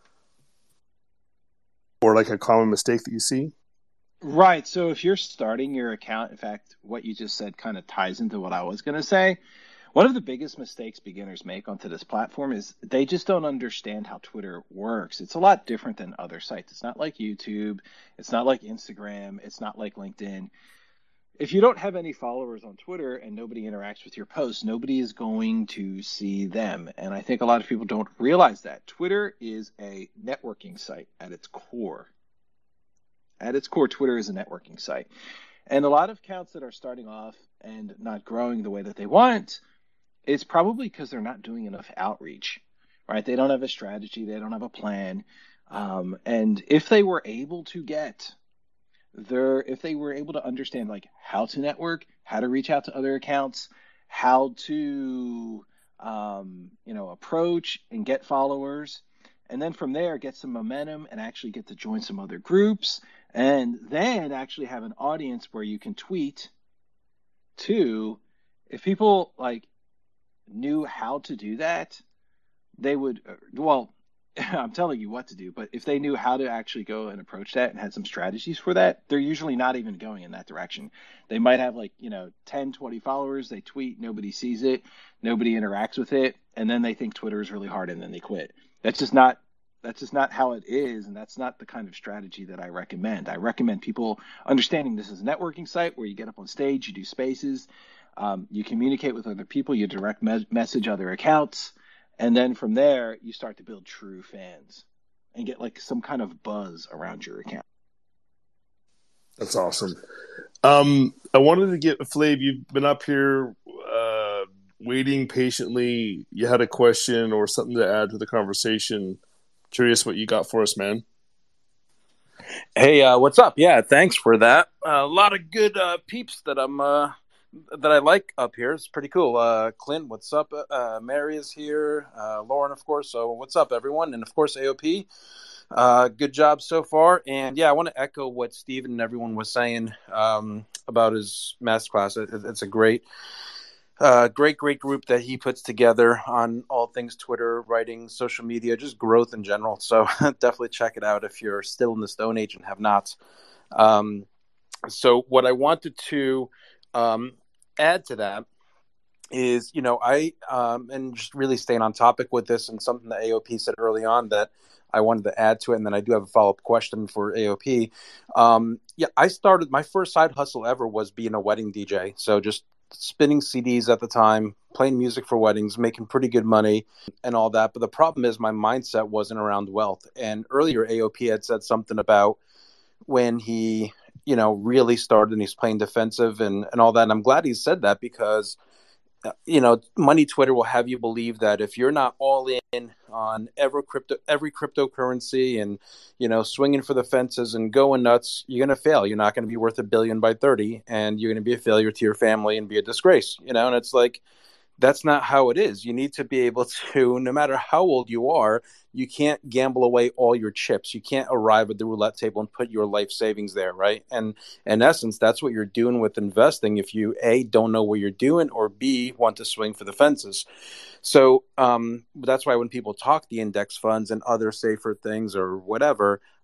Or like a common mistake that you see? Right. So if you're starting your account, in fact, what you just said kind of ties into what I was going to say. One of the biggest mistakes beginners make onto this platform is they just don't understand how Twitter works. It's a lot different than other sites. It's not like YouTube. It's not like Instagram. It's not like LinkedIn. If you don't have any followers on Twitter and nobody interacts with your posts, nobody is going to see them. And I think a lot of people don't realize that. Twitter is a networking site at its core. At its core, Twitter is a networking site. And a lot of accounts that are starting off and not growing the way that they want, it's probably because they're not doing enough outreach, right? They don't have a strategy. They don't have a plan. Um, and if they were able to get their, if they were able to understand like how to network, how to reach out to other accounts, how to, um, you know, approach and get followers, and then from there get some momentum and actually get to join some other groups, and then actually have an audience where you can tweet to. If people like knew how to do that, they would, well, I'm telling you what to do, but if they knew how to actually go and approach that and had some strategies for that, they're usually not even going in that direction. They might have like, you know, ten, twenty followers, they tweet, nobody sees it, nobody interacts with it, and then they think Twitter is really hard and then they quit. That's just not That's just not how it is, and that's not the kind of strategy that I recommend. I recommend people understanding this is a networking site where you get up on stage, you do spaces, um, you communicate with other people, you direct me- message other accounts, and then from there, you start to build true fans and get like some kind of buzz around your account. That's awesome. Um, I wanted to get, Flav, you've been up here uh, waiting patiently. You had a question or something to add to the conversation. Curious what you got for us, man. Hey, uh, what's up? Yeah, thanks for that. Uh, a lot of good uh, peeps that I'm uh, that I like up here. It's pretty cool. Uh, Clint, what's up? Uh, Mary is here. Uh, Lauren, of course. So what's up, everyone? And of course, A O P. Uh, good job so far. And yeah, I want to echo what Steven and everyone was saying um, about his masterclass. It, it's a great. Uh, great, great group that he puts together on all things Twitter, writing, social media, just growth in general. So definitely check it out if you're still in the Stone Age and have not. Um, so what I wanted to um, add to that is, you know, I, um, and just really staying on topic with this, and something that A O P said early on that I wanted to add to it, and then I do have a follow-up question for A O P. Um, yeah, I started, my first side hustle ever was being a wedding D J. So just spinning C Ds at the time, playing music for weddings, making pretty good money and all that. But the problem is my mindset wasn't around wealth. And earlier A O P had said something about when he, you know, really started and he's playing defensive and, and all that. And I'm glad he said that because, you know, money Twitter will have you believe that if you're not all in on every crypto, every cryptocurrency and, you know, swinging for the fences and going nuts, you're going to fail. You're not going to be worth a billion by thirty, and you're going to be a failure to your family and be a disgrace, you know, and it's like, that's not how it is. You need to be able to, no matter how old you are, you can't gamble away all your chips. You can't arrive at the roulette table and put your life savings there, right? And in essence, that's what you're doing with investing if you, A, don't know what you're doing, or B, want to swing for the fences. So um, that's why when people talk the index funds and other safer things or whatever,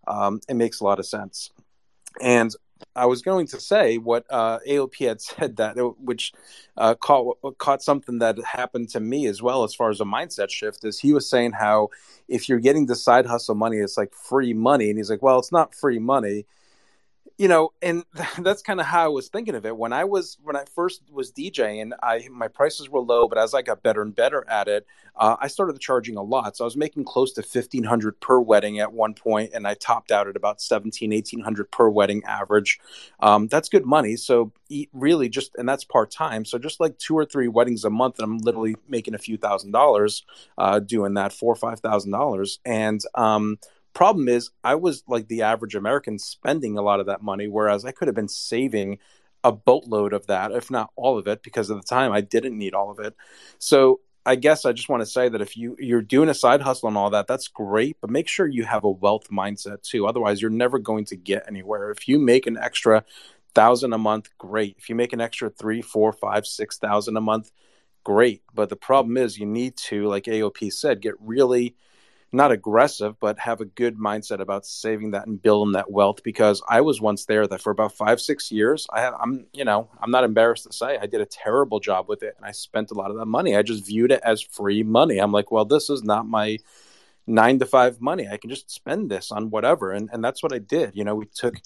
Um, it makes a lot of sense. And I was going to say what uh, A O P had said, that which uh, caught caught something that happened to me as well, as far as a mindset shift, is he was saying how if you're getting the side hustle money, it's like free money. And he's like, well, it's not free money. You know, and that's kind of how I was thinking of it when I was when I first was DJing. I my prices were low, but as I got better and better at it, uh, I started charging a lot. So I was making close to fifteen hundred per wedding at one point, and I topped out at about seventeen, eighteen hundred per wedding average. Um, that's good money. So really, just and that's part time. So just like two or three weddings a month, and I'm literally making a few thousand dollars uh, doing that, four or five thousand dollars, and um, problem is I was like the average American spending a lot of that money, whereas I could have been saving a boatload of that, if not all of it, because at the time I didn't need all of it. So I guess I just want to say that if you, you're doing a side hustle and all that, that's great, but make sure you have a wealth mindset too. Otherwise, you're never going to get anywhere. If you make an extra thousand a month, great. If you make an extra three, four, five, six thousand a month, great. But the problem is you need to, like A O P said, get really not aggressive, but have a good mindset about saving that and building that wealth. Because I was once there that for about five, six years, I have, I'm, you know, I'm not embarrassed to say I did a terrible job with it. And I spent a lot of that money. I just viewed it as free money. I'm like, well, this is not my nine to five money. I can just spend this on whatever. And, and that's what I did. You know, we took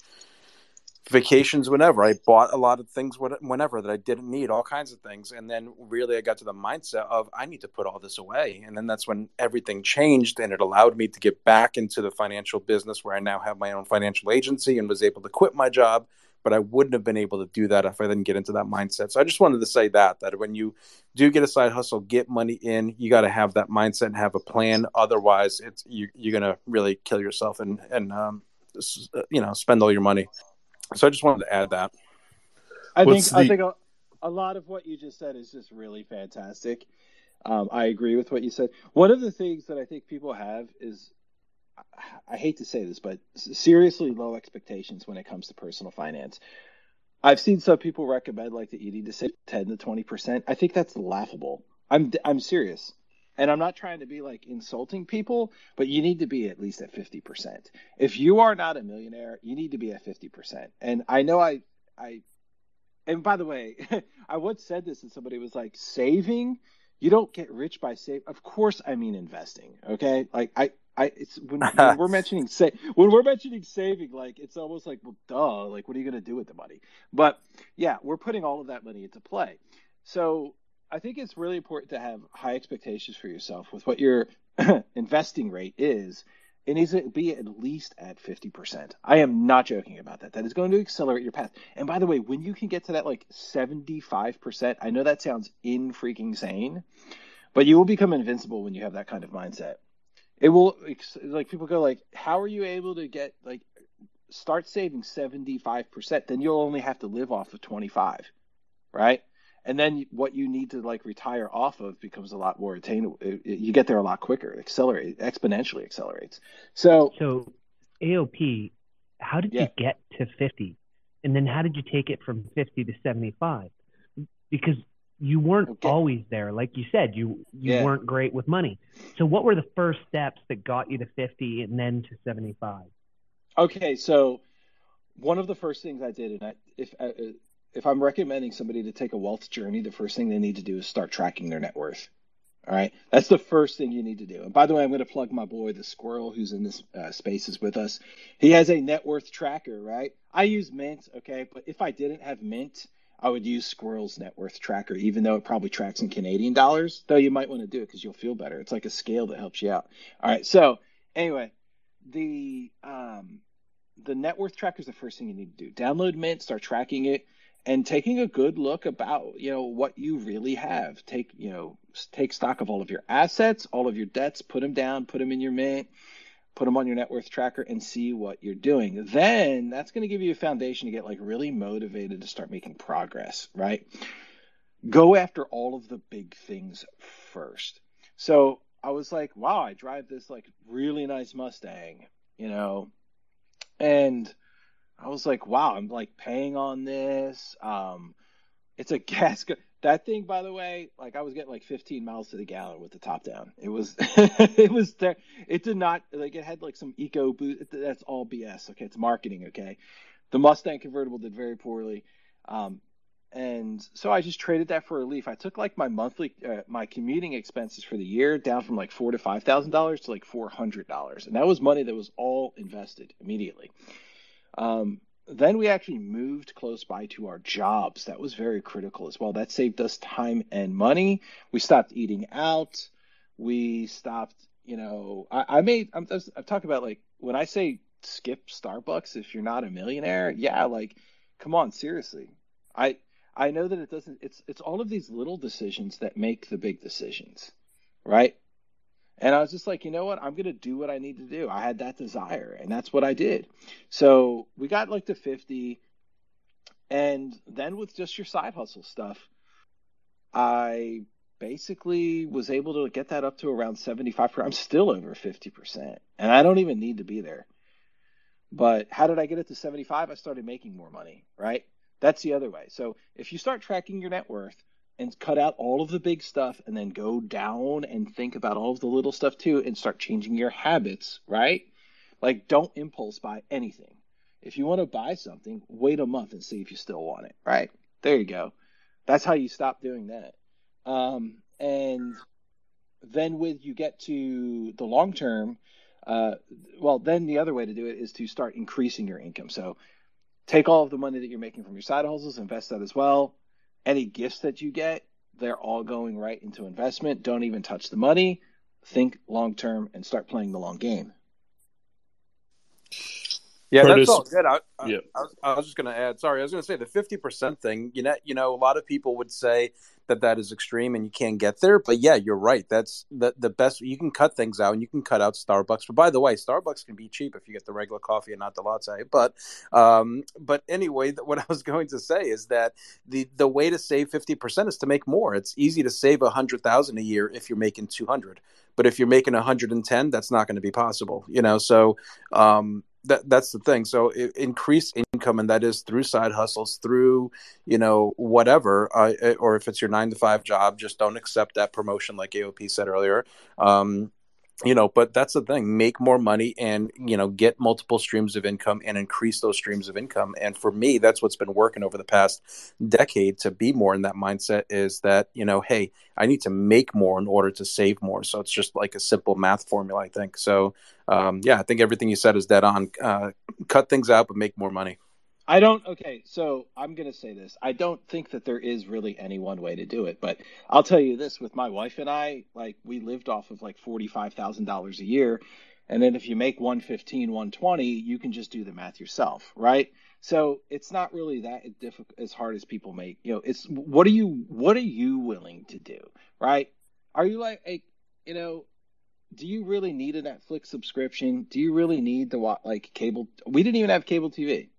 vacations whenever. I bought a lot of things whenever that I didn't need, all kinds of things. And then really I got to the mindset of I need to put all this away. And then that's when everything changed, and it allowed me to get back into the financial business where I now have my own financial agency and was able to quit my job. But I wouldn't have been able to do that if I didn't get into that mindset. So I just wanted to say that, that when you do get a side hustle, get money in, you got to have that mindset and have a plan. Otherwise, it's you, you're going to really kill yourself and, and um, you know, spend all your money. So I just wanted to add that. I What's think the... I think a, a lot of what you just said is just really fantastic. Um, I agree with what you said. One of the things that I think people have is, I hate to say this, but seriously low expectations when it comes to personal finance. I've seen some people recommend like that you need to save ten to twenty percent. I think that's laughable. I'm I'm serious. And I'm not trying to be like insulting people, but you need to be at least at fifty percent. If you are not a millionaire, you need to be at fifty percent. And I know I, I, and by the way, I once said this and somebody was like, saving, you don't get rich by saving. Of course, I mean investing. Okay. Like I, I, it's when, when we're mentioning say when we're mentioning saving, like it's almost like, well, duh, like what are you going to do with the money? But yeah, we're putting all of that money into play. So I think it's really important to have high expectations for yourself with what your investing rate is. It needs to be at least at fifty percent. I am not joking about that. That is going to accelerate your path. And by the way, when you can get to that like seventy-five percent, I know that sounds in freaking sane, but you will become invincible when you have that kind of mindset. It will, like people go like, how are you able to get like, start saving seventy-five percent? Then you'll only have to live off of twenty-five, right? And then what you need to like retire off of becomes a lot more attainable. You get there a lot quicker. It accelerate, exponentially accelerates. So, so A O P, how did yeah. you get to fifty? And then how did you take it from fifty to seventy-five? Because you weren't okay. always there. Like you said, you, you yeah. weren't great with money. So what were the first steps that got you to fifty and then to seventy-five? Okay. So one of the first things I did, and I, if, uh, if I'm recommending somebody to take a wealth journey, the first thing they need to do is start tracking their net worth. All right. That's the first thing you need to do. And by the way, I'm going to plug my boy, the squirrel, who's in this uh, spaces with us. He has a net worth tracker, right? I use Mint. Okay. But if I didn't have Mint, I would use Squirrel's net worth tracker, even though it probably tracks in Canadian dollars, though you might want to do it because you'll feel better. It's like a scale that helps you out. All right. So anyway, the, um, the net worth tracker is the first thing you need to do. Download Mint, start tracking it. And taking a good look about, you know, what you really have. Take, you know, take stock of all of your assets, all of your debts, put them down, put them in your Mint, put them on your net worth tracker and see what you're doing. Then that's going to give you a foundation to get like really motivated to start making progress, right? Go after all of the big things first. So I was like, wow, I drive this like really nice Mustang, you know, and I was like, wow, I'm like paying on this. Um, it's a gas. That thing, by the way, like I was getting like fifteen miles to the gallon with the top down. It was, it was, ter- it did not, like it had like some eco boost. That's all B S. Okay. It's marketing. Okay. The Mustang convertible did very poorly. Um, and so I just traded that for a Leaf. I took like my monthly, uh, my commuting expenses for the year down from like four to five thousand dollars to like four hundred dollars. And that was money that was all invested immediately. Um, Then we actually moved close by to our jobs. That was very critical as well. That saved us time and money. We stopped eating out. We stopped, you know, I, I made, I'm, I'm talking about like when I say skip Starbucks if you're not a millionaire. Yeah, like, come on, seriously. I I know that it doesn't, it's it's all of these little decisions that make the big decisions, right? And I was just like, you know what? I'm going to do what I need to do. I had that desire, and that's what I did. So we got like to fifty. And then with just your side hustle stuff, I basically was able to get that up to around seventy-five percent. I'm still over fifty percent, and I don't even need to be there. But how did I get it to seventy-five? I started making more money, right? That's the other way. So if you start tracking your net worth, and cut out all of the big stuff and then go down and think about all of the little stuff too and start changing your habits, right? Like don't impulse buy anything. If you want to buy something, wait a month and see if you still want it, right? There you go. That's how you stop doing that. Um, and then with you get to the long term, uh, well, then the other way to do it is to start increasing your income. So take all of the money that you're making from your side hustles, invest that as well. Any gifts that you get, they're all going right into investment. Don't even touch the money. Think long term and start playing the long game. Yeah, Curtis, that's all good. I, I, yeah. I, was, I was just going to add. Sorry, I was going to say the fifty percent thing. You know, you know, a lot of people would say that that is extreme and you can't get there. But yeah, you're right. That's the the best. You can cut things out and you can cut out Starbucks. But by the way, Starbucks can be cheap if you get the regular coffee and not the latte. But um, but anyway, what I was going to say is that the the way to save fifty percent is to make more. It's easy to save a hundred thousand a year if you're making two hundred. But if you're making one hundred ten, that's not going to be possible. You know, so. Um, That that's the thing. So it, increase income, and that is through side hustles, through you know whatever, uh, or if it's your nine to five job, just don't accept that promotion, like A O P said earlier. Um, you know, but that's the thing: make more money, and you know, get multiple streams of income, and increase those streams of income. And for me, that's what's been working over the past decade to be more in that mindset. Is that you know, hey, I need to make more in order to save more. So it's just like a simple math formula, I think. So. Um, yeah, I think everything you said is dead on. Uh, cut things out, but make more money. I don't. Okay, so I'm going to say this. I don't think that there is really any one way to do it, but I'll tell you this: with my wife and I, like we lived off of like forty-five thousand dollars a year, and then if you make one fifteen, one twenty, you can just do the math yourself, right? So it's not really that difficult as hard as people make. You know, it's what are you what are you willing to do, right? Are you like, a, you know? Do you really need a Netflix subscription? Do you really need to watch like cable? We didn't even have cable T V.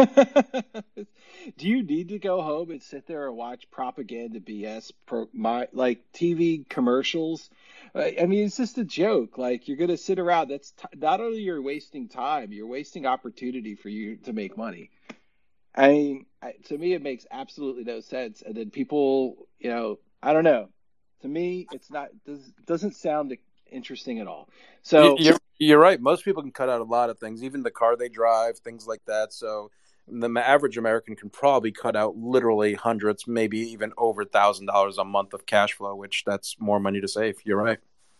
Do you need to go home and sit there and watch propaganda B S, pro, my, like T V commercials? I mean, it's just a joke. Like you're gonna sit around. That's t- not only you're wasting time, you're wasting opportunity for you to make money. I mean, to me, it makes absolutely no sense. And then people, you know, I don't know. To me, it's not does, doesn't sound interesting at all. So you're, you're right. Most people can cut out a lot of things, even the car they drive, things like that. So the average American can probably cut out literally hundreds, maybe even over a thousand dollars a month of cash flow, which that's more money to save. You're right.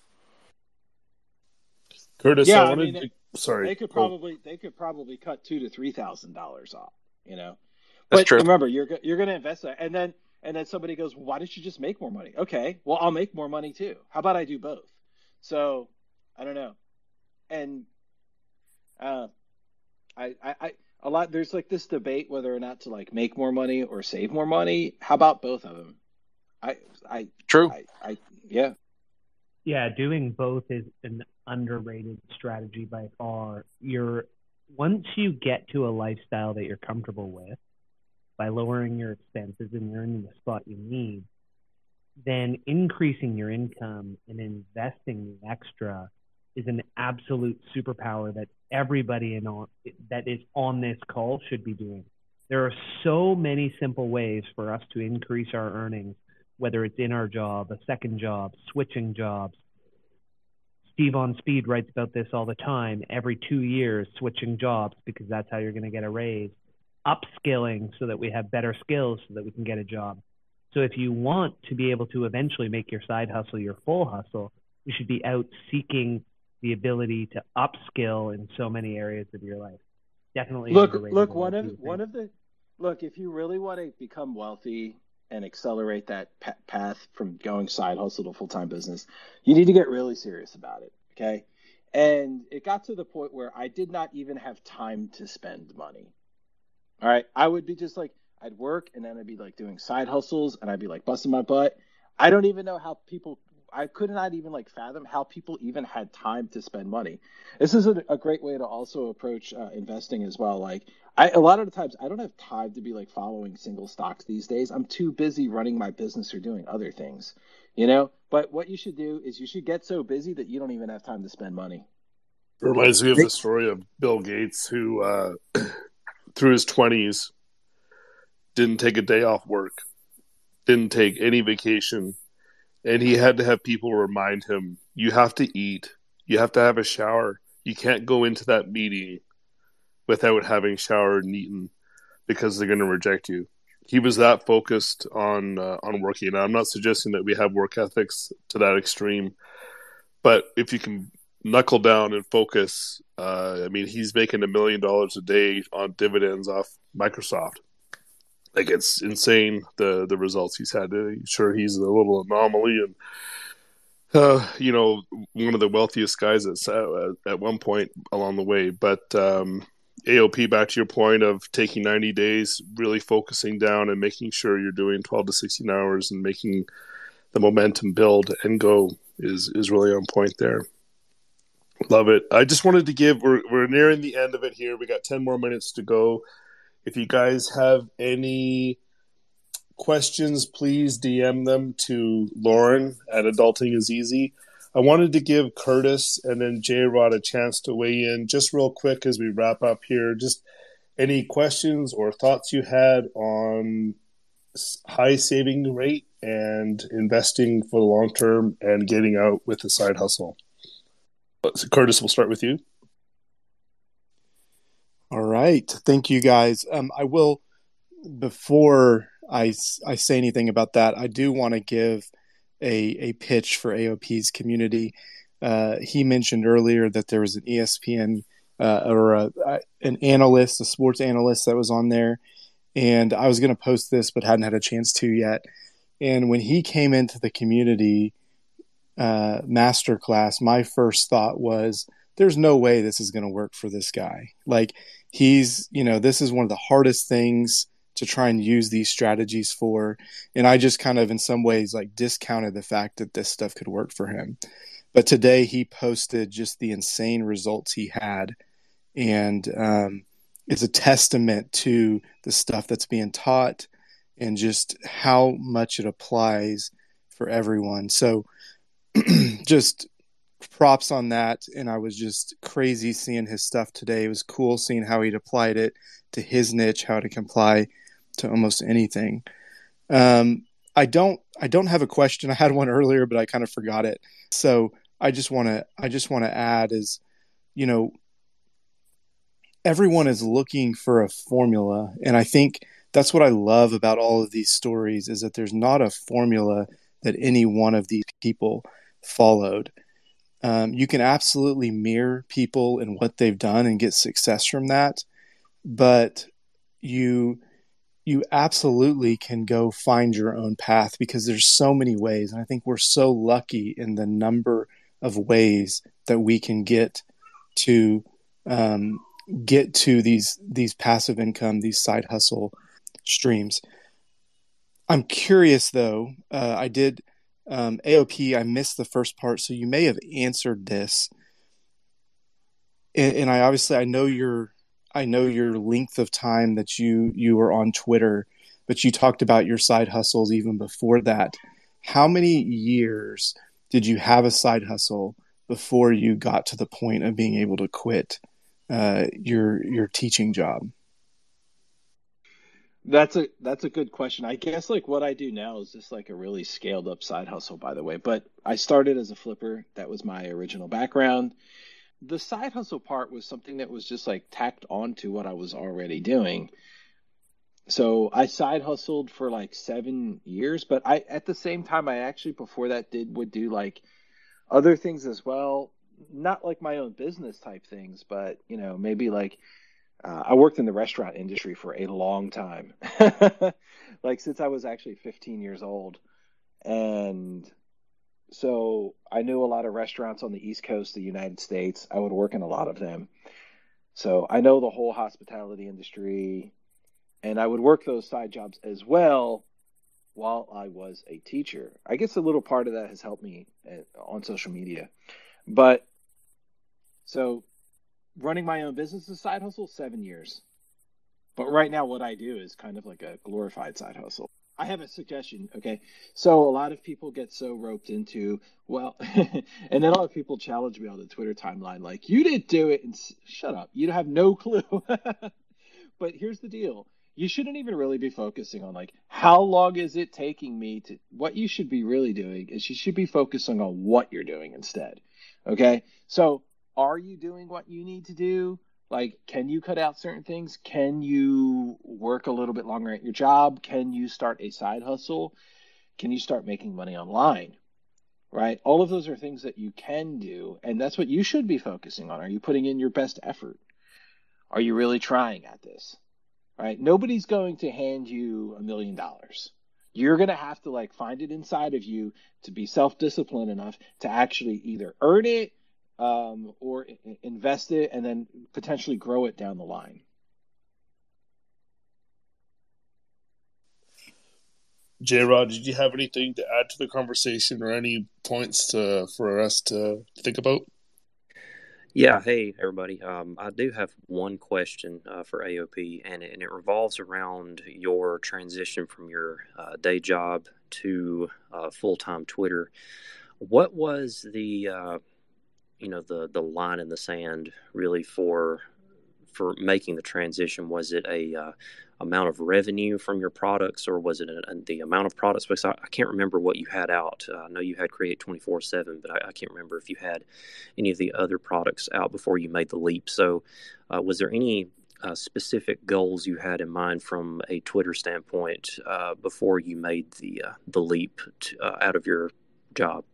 Curtis, yeah, I I wanted mean, to, sorry. They could probably they could probably cut two to three thousand dollars off. You know, that's but true. Remember, you're you're going to invest that, and then and then somebody goes, well, "Why didn't you just make more money?" Okay, well, I'll make more money too. How about I do both? So I don't know, and uh, I, I, I, a lot. There's like this debate whether or not to like make more money or save more money. How about both of them? I, I, true. I, I yeah, yeah. Doing both is an underrated strategy by far. You're once you get to a lifestyle that you're comfortable with, by lowering your expenses and you're in the spot you need, then increasing your income and investing the extra is an absolute superpower that everybody in on, that is on this call should be doing. There are so many simple ways for us to increase our earnings whether it's in our job, a second job, switching jobs. Steve on Speed writes about this all the time. Every two years, switching jobs because that's how you're going to get a raise. Upskilling so that we have better skills so that we can get a job. So if you want to be able to eventually make your side hustle your full hustle, you should be out seeking the ability to upskill in so many areas of your life. Definitely look underrated. Look, one of one of the look if you really want to become wealthy and accelerate that pa- path from going side hustle to full-time business, you need to get really serious about it. Okay, and it got to the point where I did not even have time to spend money. All right, I would be just like, I'd work and then I'd be like doing side hustles and I'd be like busting my butt. I don't even know how people, I could not even like fathom how people even had time to spend money. This is a, a great way to also approach uh, investing as well. Like I, a lot of the times I don't have time to be like following single stocks these days. I'm too busy running my business or doing other things, you know, but what you should do is you should get so busy that you don't even have time to spend money. It reminds me of the story of Bill Gates, who uh, through his twenties, didn't take a day off work, didn't take any vacation, and he had to have people remind him, you have to eat, you have to have a shower, you can't go into that meeting without having showered and eaten because they're going to reject you. He was that focused on uh, on working. Now, I'm not suggesting that we have work ethics to that extreme, but if you can knuckle down and focus, uh, I mean, he's making a million dollars a day on dividends off Microsoft. Like, it's insane, the the results he's had. Sure, he's a little anomaly and, uh, you know, one of the wealthiest guys at, at one point along the way. But um, A O P, back to your point of taking ninety days, really focusing down and making sure you're doing twelve to sixteen hours and making the momentum build and go is, is really on point there. Love it. I just wanted to give, we're, we're nearing the end of it here. We got ten more minutes to go. If you guys have any questions, please D M them to Lauren at Adulting is Easy. I wanted to give Curtis and then J-Rod a chance to weigh in just real quick as we wrap up here. Just any questions or thoughts you had on high saving rate and investing for the long term and getting out with a side hustle. So Curtis, we'll start with you. All right. Thank you, guys. Um, I will, before I, I say anything about that, I do want to give a, a pitch for A O P's community. Uh, he mentioned earlier that there was an E S P N uh, or a, an analyst, a sports analyst that was on there. And I was going to post this, but hadn't had a chance to yet. And when he came into the community uh, masterclass, my first thought was, there's no way this is going to work for this guy. Like, he's, you know, this is one of the hardest things to try and use these strategies for. And I just kind of, in some ways, like discounted the fact that this stuff could work for him. But today he posted just the insane results he had. And um, it's a testament to the stuff that's being taught and just how much it applies for everyone. So just props on that. And I was just crazy seeing his stuff today. It was cool seeing how he'd applied it to his niche, how to comply to almost anything. Um, I don't, I don't have a question. I had one earlier, but I kind of forgot it. So I just want to, I just want to add is, you know, everyone is looking for a formula. And I think that's what I love about all of these stories is that there's not a formula that any one of these people followed. Um, you can absolutely mirror people and what they've done and get success from that, but you you absolutely can go find your own path because there's so many ways. And I think we're so lucky in the number of ways that we can get to um, get to these these passive income, these side hustle streams. I'm curious though. Uh, I did. Um, A O P, I missed the first part, so you may have answered this. And, and I obviously, I know your, I know your length of time that you you were on Twitter, but you talked about your side hustles even before that. How many years did you have a side hustle before you got to the point of being able to quit uh, your your teaching job? That's a that's a good question. I guess like what I do now is just like a really scaled up side hustle, by the way. But I started as a flipper. That was my original background. The side hustle part was something that was just like tacked on to what I was already doing. So I side hustled for like seven years, but I at the same time I actually before that did would do like other things as well. Not like my own business type things, but you know, maybe like Uh, I worked in the restaurant industry for a long time, like since I was actually fifteen years old. And so I knew a lot of restaurants on the East Coast of the United States. I would work in a lot of them. So I know the whole hospitality industry, and I would work those side jobs as well while I was a teacher. I guess a little part of that has helped me uh, on social media. But so running my own business is a side hustle, seven years. But right now what I do is kind of like a glorified side hustle. I have a suggestion, okay? So a lot of people get so roped into, well, and then a lot of people challenge me on the Twitter timeline, like, you didn't do it, and s- shut up. You have no clue. But here's the deal. You shouldn't even really be focusing on, like, how long is it taking me to, what you should be really doing is you should be focusing on what you're doing instead, okay? So are you doing what you need to do? Like, can you cut out certain things? Can you work a little bit longer at your job? Can you start a side hustle? Can you start making money online? Right? All of those are things that you can do, and that's what you should be focusing on. Are you putting in your best effort? Are you really trying at this? Right? Nobody's going to hand you a million dollars. You're going to have to like find it inside of you to be self-disciplined enough to actually either earn it, um, or i- invest it and then potentially grow it down the line. J Rod, did you have anything to add to the conversation or any points to for us to think about? Yeah, hey everybody. Um, I do have one question uh, for A O P, and it, and it revolves around your transition from your uh, day job to uh, full-time Twitter. What was the uh, you know the the line in the sand really for for making the transition? Was it a uh, amount of revenue from your products, or was it a, a, the amount of products? Because I, I can't remember what you had out. Uh, I know you had Create twenty-four seven, but I, I can't remember if you had any of the other products out before you made the leap. So uh, was there any uh, specific goals you had in mind from a Twitter standpoint uh, before you made the uh, the leap to, uh, out of your job?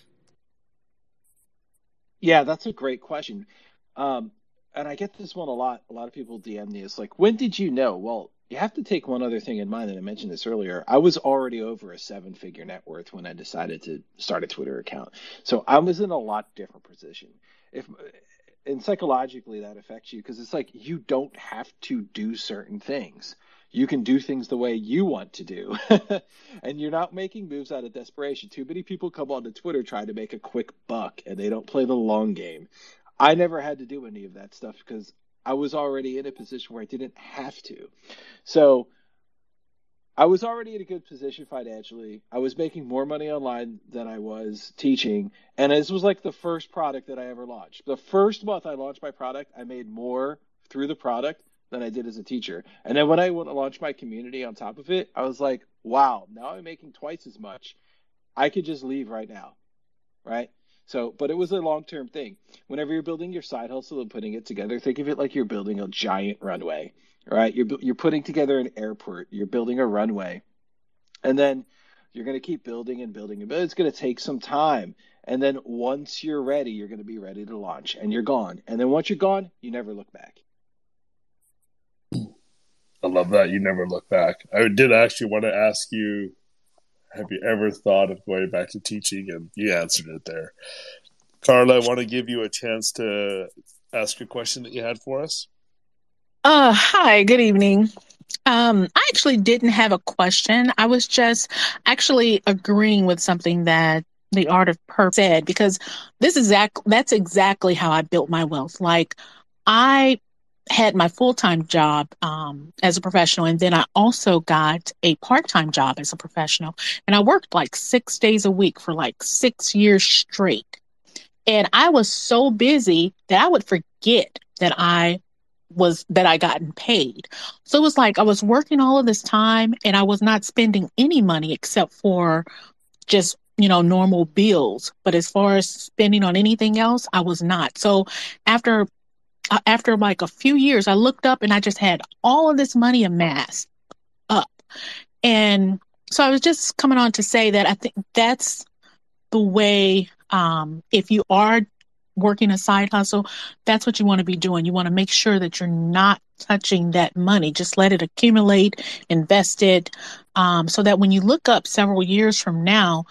Yeah, that's a great question. Um, and I get this one a lot. A lot of people D M me. It's like, when did you know? Well, you have to take one other thing in mind, and I mentioned this earlier. I was already over a seven-figure net worth when I decided to start a Twitter account. So I was in a lot different position. If and psychologically that affects you because it's like you don't have to do certain things. You can do things the way you want to do. And you're not making moves out of desperation. Too many people come onto Twitter trying to make a quick buck and they don't play the long game. I never had to do any of that stuff because I was already in a position where I didn't have to. So I was already in a good position financially. I was making more money online than I was teaching. And this was like the first product that I ever launched. The first month I launched my product, I made more through the product than I did as a teacher. And then when I went to launch my community on top of it, I was like, wow, now I'm making twice as much. I could just leave right now. Right? So, but it was a long-term thing. Whenever you're building your side hustle and putting it together, think of it like you're building a giant runway. Right? You're, bu- you're putting together an airport. You're building a runway. And then you're going to keep building and building. But it's going to take some time. And then once you're ready, you're going to be ready to launch. And you're gone. And then once you're gone, you never look back. I love that. You never look back. I did actually want to ask you, have you ever thought of going back to teaching? And you answered it there. Carla, I want to give you a chance to ask a question that you had for us. Uh, hi, good evening. Um, I actually didn't have a question. I was just actually agreeing with something that the Art of Perp said, because this is exact that's exactly how I built my wealth. Like, I had my full-time job um, as a professional, and then I also got a part-time job as a professional, and I worked like six days a week for like six years straight. And I was so busy that I would forget that I was that I gotten paid. So it was like I was working all of this time and I was not spending any money except for just, you know, normal bills. But as far as spending on anything else, I was not. So after uh, after like a few years, I looked up and I just had all of this money amassed up. And so I was just coming on to say that I think that's the way, um, if you are working a side hustle, that's what you want to be doing. You want to make sure that you're not touching that money. Just let it accumulate, invest it, um, so that when you look up several years from now,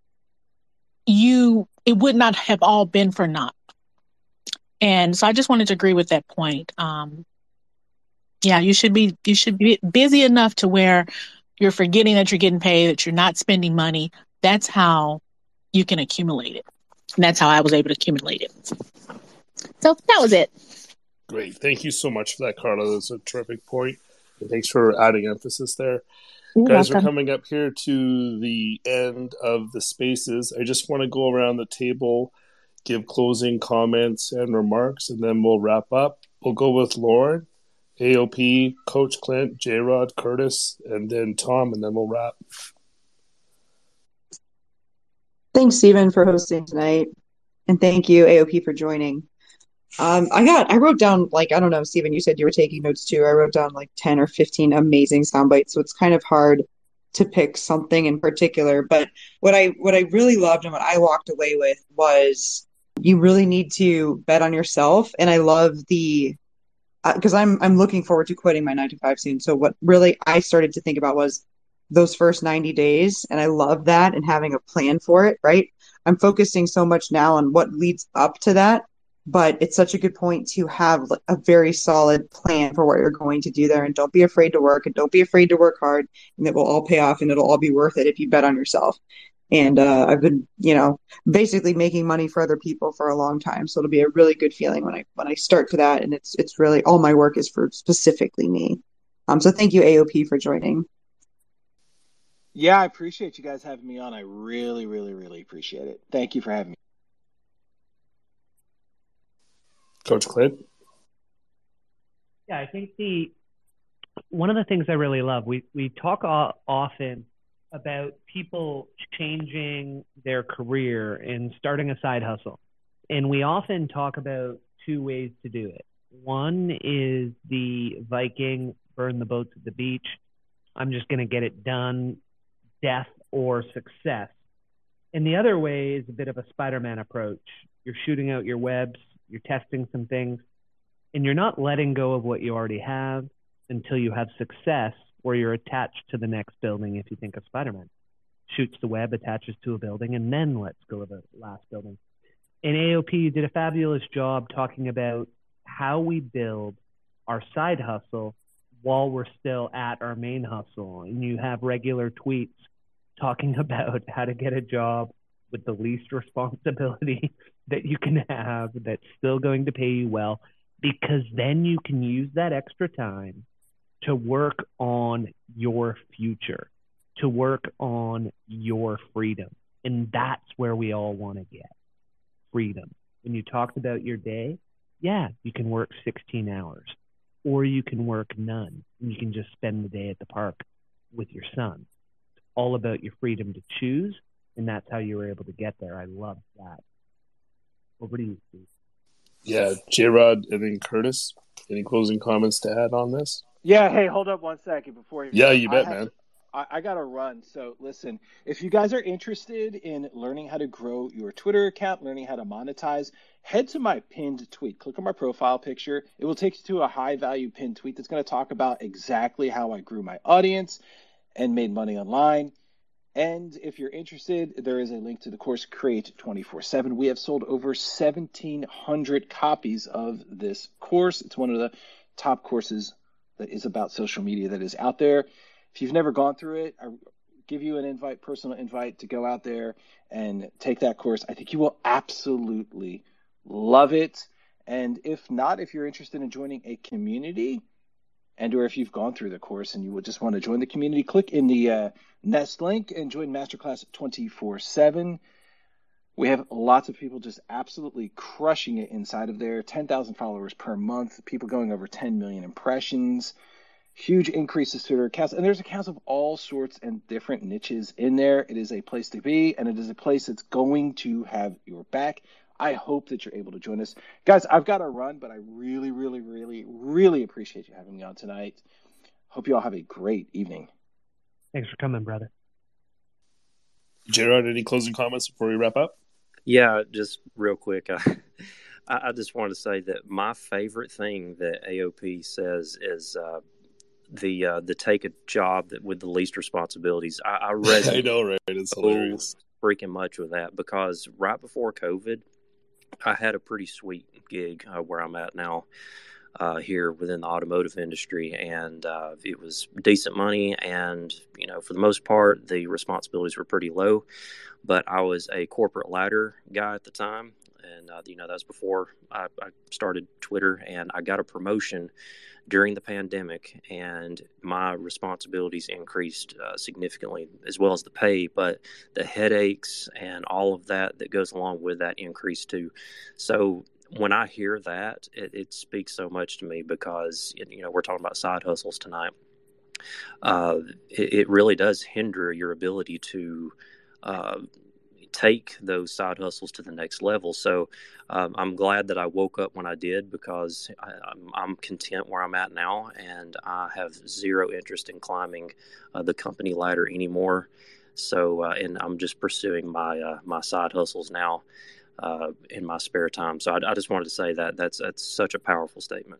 you it would not have all been for naught. And so I just wanted to agree with that point. Um, yeah, you should be you should be busy enough to where you're forgetting that you're getting paid, that you're not spending money. That's how you can accumulate it. And that's how I was able to accumulate it. So that was it. Great. Thank you so much for that, Carla. That's a terrific point. And thanks for adding emphasis there. You're Guys, welcome. we're coming up here to the end of the spaces. I just want to go around the table, give closing comments and remarks, and then we'll wrap up. We'll go with Lauren, A O P, Coach Clint, J-Rod, Curtis, and then Tom, and then we'll wrap. Thanks, Stephen, for hosting tonight. And thank you, A O P, for joining. Um, I got, I wrote down, like, I don't know, Stephen, you said you were taking notes too. I wrote down like ten or fifteen amazing sound bites. So it's kind of hard to pick something in particular. But what I, what I really loved and what I walked away with was you really need to bet on yourself. And I love the, because uh, I'm, I'm looking forward to quitting my nine to five soon. So what really I started to think about was those first ninety days. And I love that and having a plan for it, right? I'm focusing so much now on what leads up to that, but it's such a good point to have a very solid plan for what you're going to do there. And don't be afraid to work and don't be afraid to work hard, and it will all pay off and it'll all be worth it if you bet on yourself. And uh, I've been, you know, basically making money for other people for a long time. So it'll be a really good feeling when I, when I start to that. And it's, it's really all my work is for specifically me. Um, so thank you, A O P, for joining. Yeah, I appreciate you guys having me on. I really, really, really appreciate it. Thank you for having me. Coach Clint? Yeah, I think the one of the things I really love, we, we talk o- often about people changing their career and starting a side hustle. And we often talk about two ways to do it. One is the Viking, burn the boats at the beach. I'm just going to get it done, death or success. And the other way is a bit of a Spider-Man approach. You're shooting out your webs, you're testing some things, and you're not letting go of what you already have until you have success where you're attached to the next building. If you think of Spider-Man, shoots the web, attaches to a building, and then lets go of the last building. And A O P, you did a fabulous job talking about how we build our side hustle while we're still at our main hustle. And you have regular tweets talking about how to get a job with the least responsibility that you can have that's still going to pay you well, because then you can use that extra time to work on your future, to work on your freedom. And that's where we all want to get freedom. When you talked about your day, yeah, you can work sixteen hours, or you can work none, and you can just spend the day at the park with your son. It's all about your freedom to choose, and that's how you were able to get there. I love that. Over to you, Steve. Yeah, J-Rod and then Curtis. Any closing comments to add on this? Yeah, hey, hold up one second before you. Yeah, you bet, I have, man. I, I got to run. So listen, if you guys are interested in learning how to grow your Twitter account, learning how to monetize, head to my pinned tweet. Click on my profile picture. It will take you to a high-value pinned tweet that's going to talk about exactly how I grew my audience and made money online. And if you're interested, there is a link to the course Create twenty-four seven. We have sold over seventeen hundred copies of this course. It's one of the top courses that is about social media that is out there. If you've never gone through it, I give you an invite, personal invite to go out there and take that course. I think you will absolutely love it. And if not, if you're interested in joining a community, and or if you've gone through the course and you would just want to join the community, click in the uh, Nest link and join Masterclass twenty-four seven. We have lots of people just absolutely crushing it inside of there. ten thousand followers per month, people going over ten million impressions, huge increases to their accounts. And there's accounts of all sorts and different niches in there. It is a place to be, and it is a place that's going to have your back. I hope that you're able to join us. Guys, I've got to run, but I really, really, really, really appreciate you having me on tonight. Hope you all have a great evening. Thanks for coming, brother. Gerard, any closing comments before we wrap up? Yeah, just real quick. I, I just wanted to say that my favorite thing that A O P says is uh, the uh, the take a job that with the least responsibilities. I, I resonate I know, right? It's hilarious. so freaking much with that, because right before COVID, I had a pretty sweet gig uh, where I'm at now uh, here within the automotive industry, and uh, it was decent money, and you know, for the most part, the responsibilities were pretty low. But I was a corporate ladder guy at the time, and uh, you know, that was before I, I started Twitter, and I got a promotion during the pandemic, and my responsibilities increased uh, significantly, as well as the pay, but the headaches and all of that that goes along with that increased too. So when I hear that, it, it speaks so much to me, because you know, we're talking about side hustles tonight. Uh, it, it really does hinder your ability to uh, take those side hustles to the next level. So um, I'm glad that I woke up when I did, because I, I'm, I'm content where I'm at now, and I have zero interest in climbing uh, the company ladder anymore. So, uh, and I'm just pursuing my uh, my side hustles now uh, in my spare time. So I, I just wanted to say that that's that's such a powerful statement.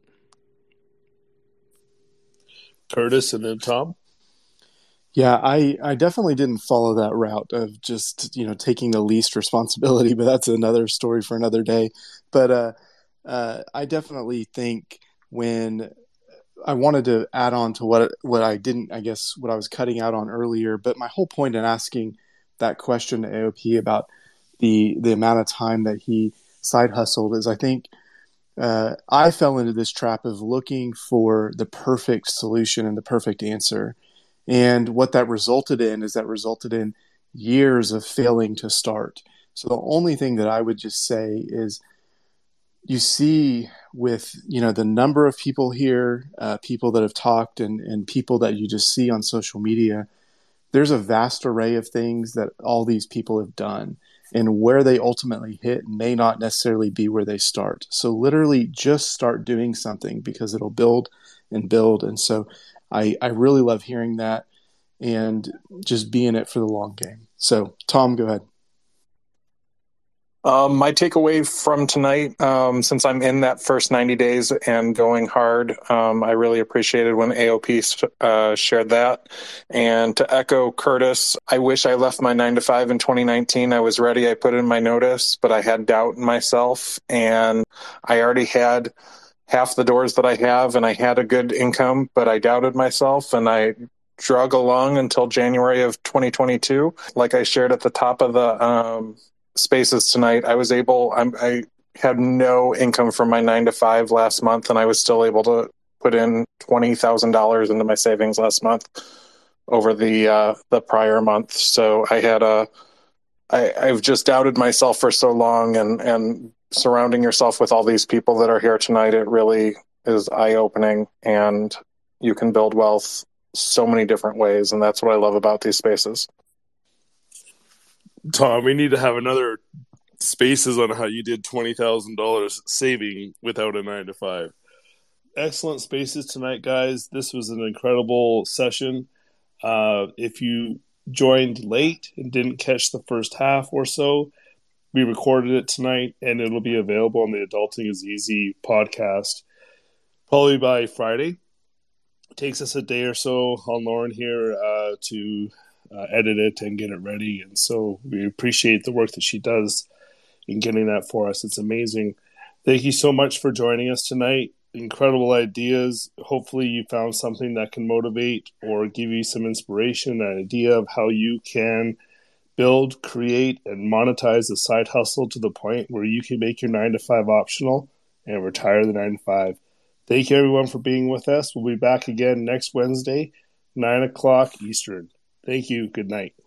Curtis and then Tom. Yeah, I, I definitely didn't follow that route of just, you know, taking the least responsibility, but that's another story for another day. But uh, uh, I definitely think when I wanted to add on to what what I didn't, I guess, what I was cutting out on earlier, but my whole point in asking that question to A O P about the the amount of time that he side hustled is I think uh, I fell into this trap of looking for the perfect solution and the perfect answer. And what that resulted in is that resulted in years of failing to start. So the only thing that I would just say is you see with, you know, the number of people here, uh, people that have talked and, and people that you just see on social media, there's a vast array of things that all these people have done, and where they ultimately hit may not necessarily be where they start. So literally just start doing something, because it'll build and build. And so I, I really love hearing that and just be in it for the long game. So, Tom, go ahead. Um, my takeaway from tonight, um, since I'm in that first ninety days and going hard, um, I really appreciated when A O P uh, shared that. And to echo Curtis, I wish I left my nine to five in twenty nineteen. I was ready. I put in my notice, but I had doubt in myself, and I already had half the doors that I have, and I had a good income, but I doubted myself, and I drug along until January of twenty twenty-two. Like I shared at the top of the um, spaces tonight, I was able, I'm, I had no income from my nine to five last month, and I was still able to put in twenty thousand dollars into my savings last month over the uh, the prior month. So I had a, I, I've just doubted myself for so long, and, and surrounding yourself with all these people that are here tonight, it really is eye-opening, and you can build wealth so many different ways, and that's what I love about these spaces. Tom, we need to have another spaces on how you did twenty thousand dollars saving without a nine to five. Excellent spaces tonight, guys. This was an incredible session. Uh, if you joined late and didn't catch the first half or so, we recorded it tonight, and it'll be available on the Adulting is Easy podcast probably by Friday. It takes us a day or so on Lauren here uh, to uh, edit it and get it ready, and so we appreciate the work that she does in getting that for us. It's amazing. Thank you so much for joining us tonight. Incredible ideas. Hopefully you found something that can motivate or give you some inspiration, an idea of how you can build, create, and monetize a side hustle to the point where you can make your nine to five optional and retire the nine to five. Thank you, everyone, for being with us. We'll be back again next Wednesday, nine o'clock Eastern. Thank you. Good night.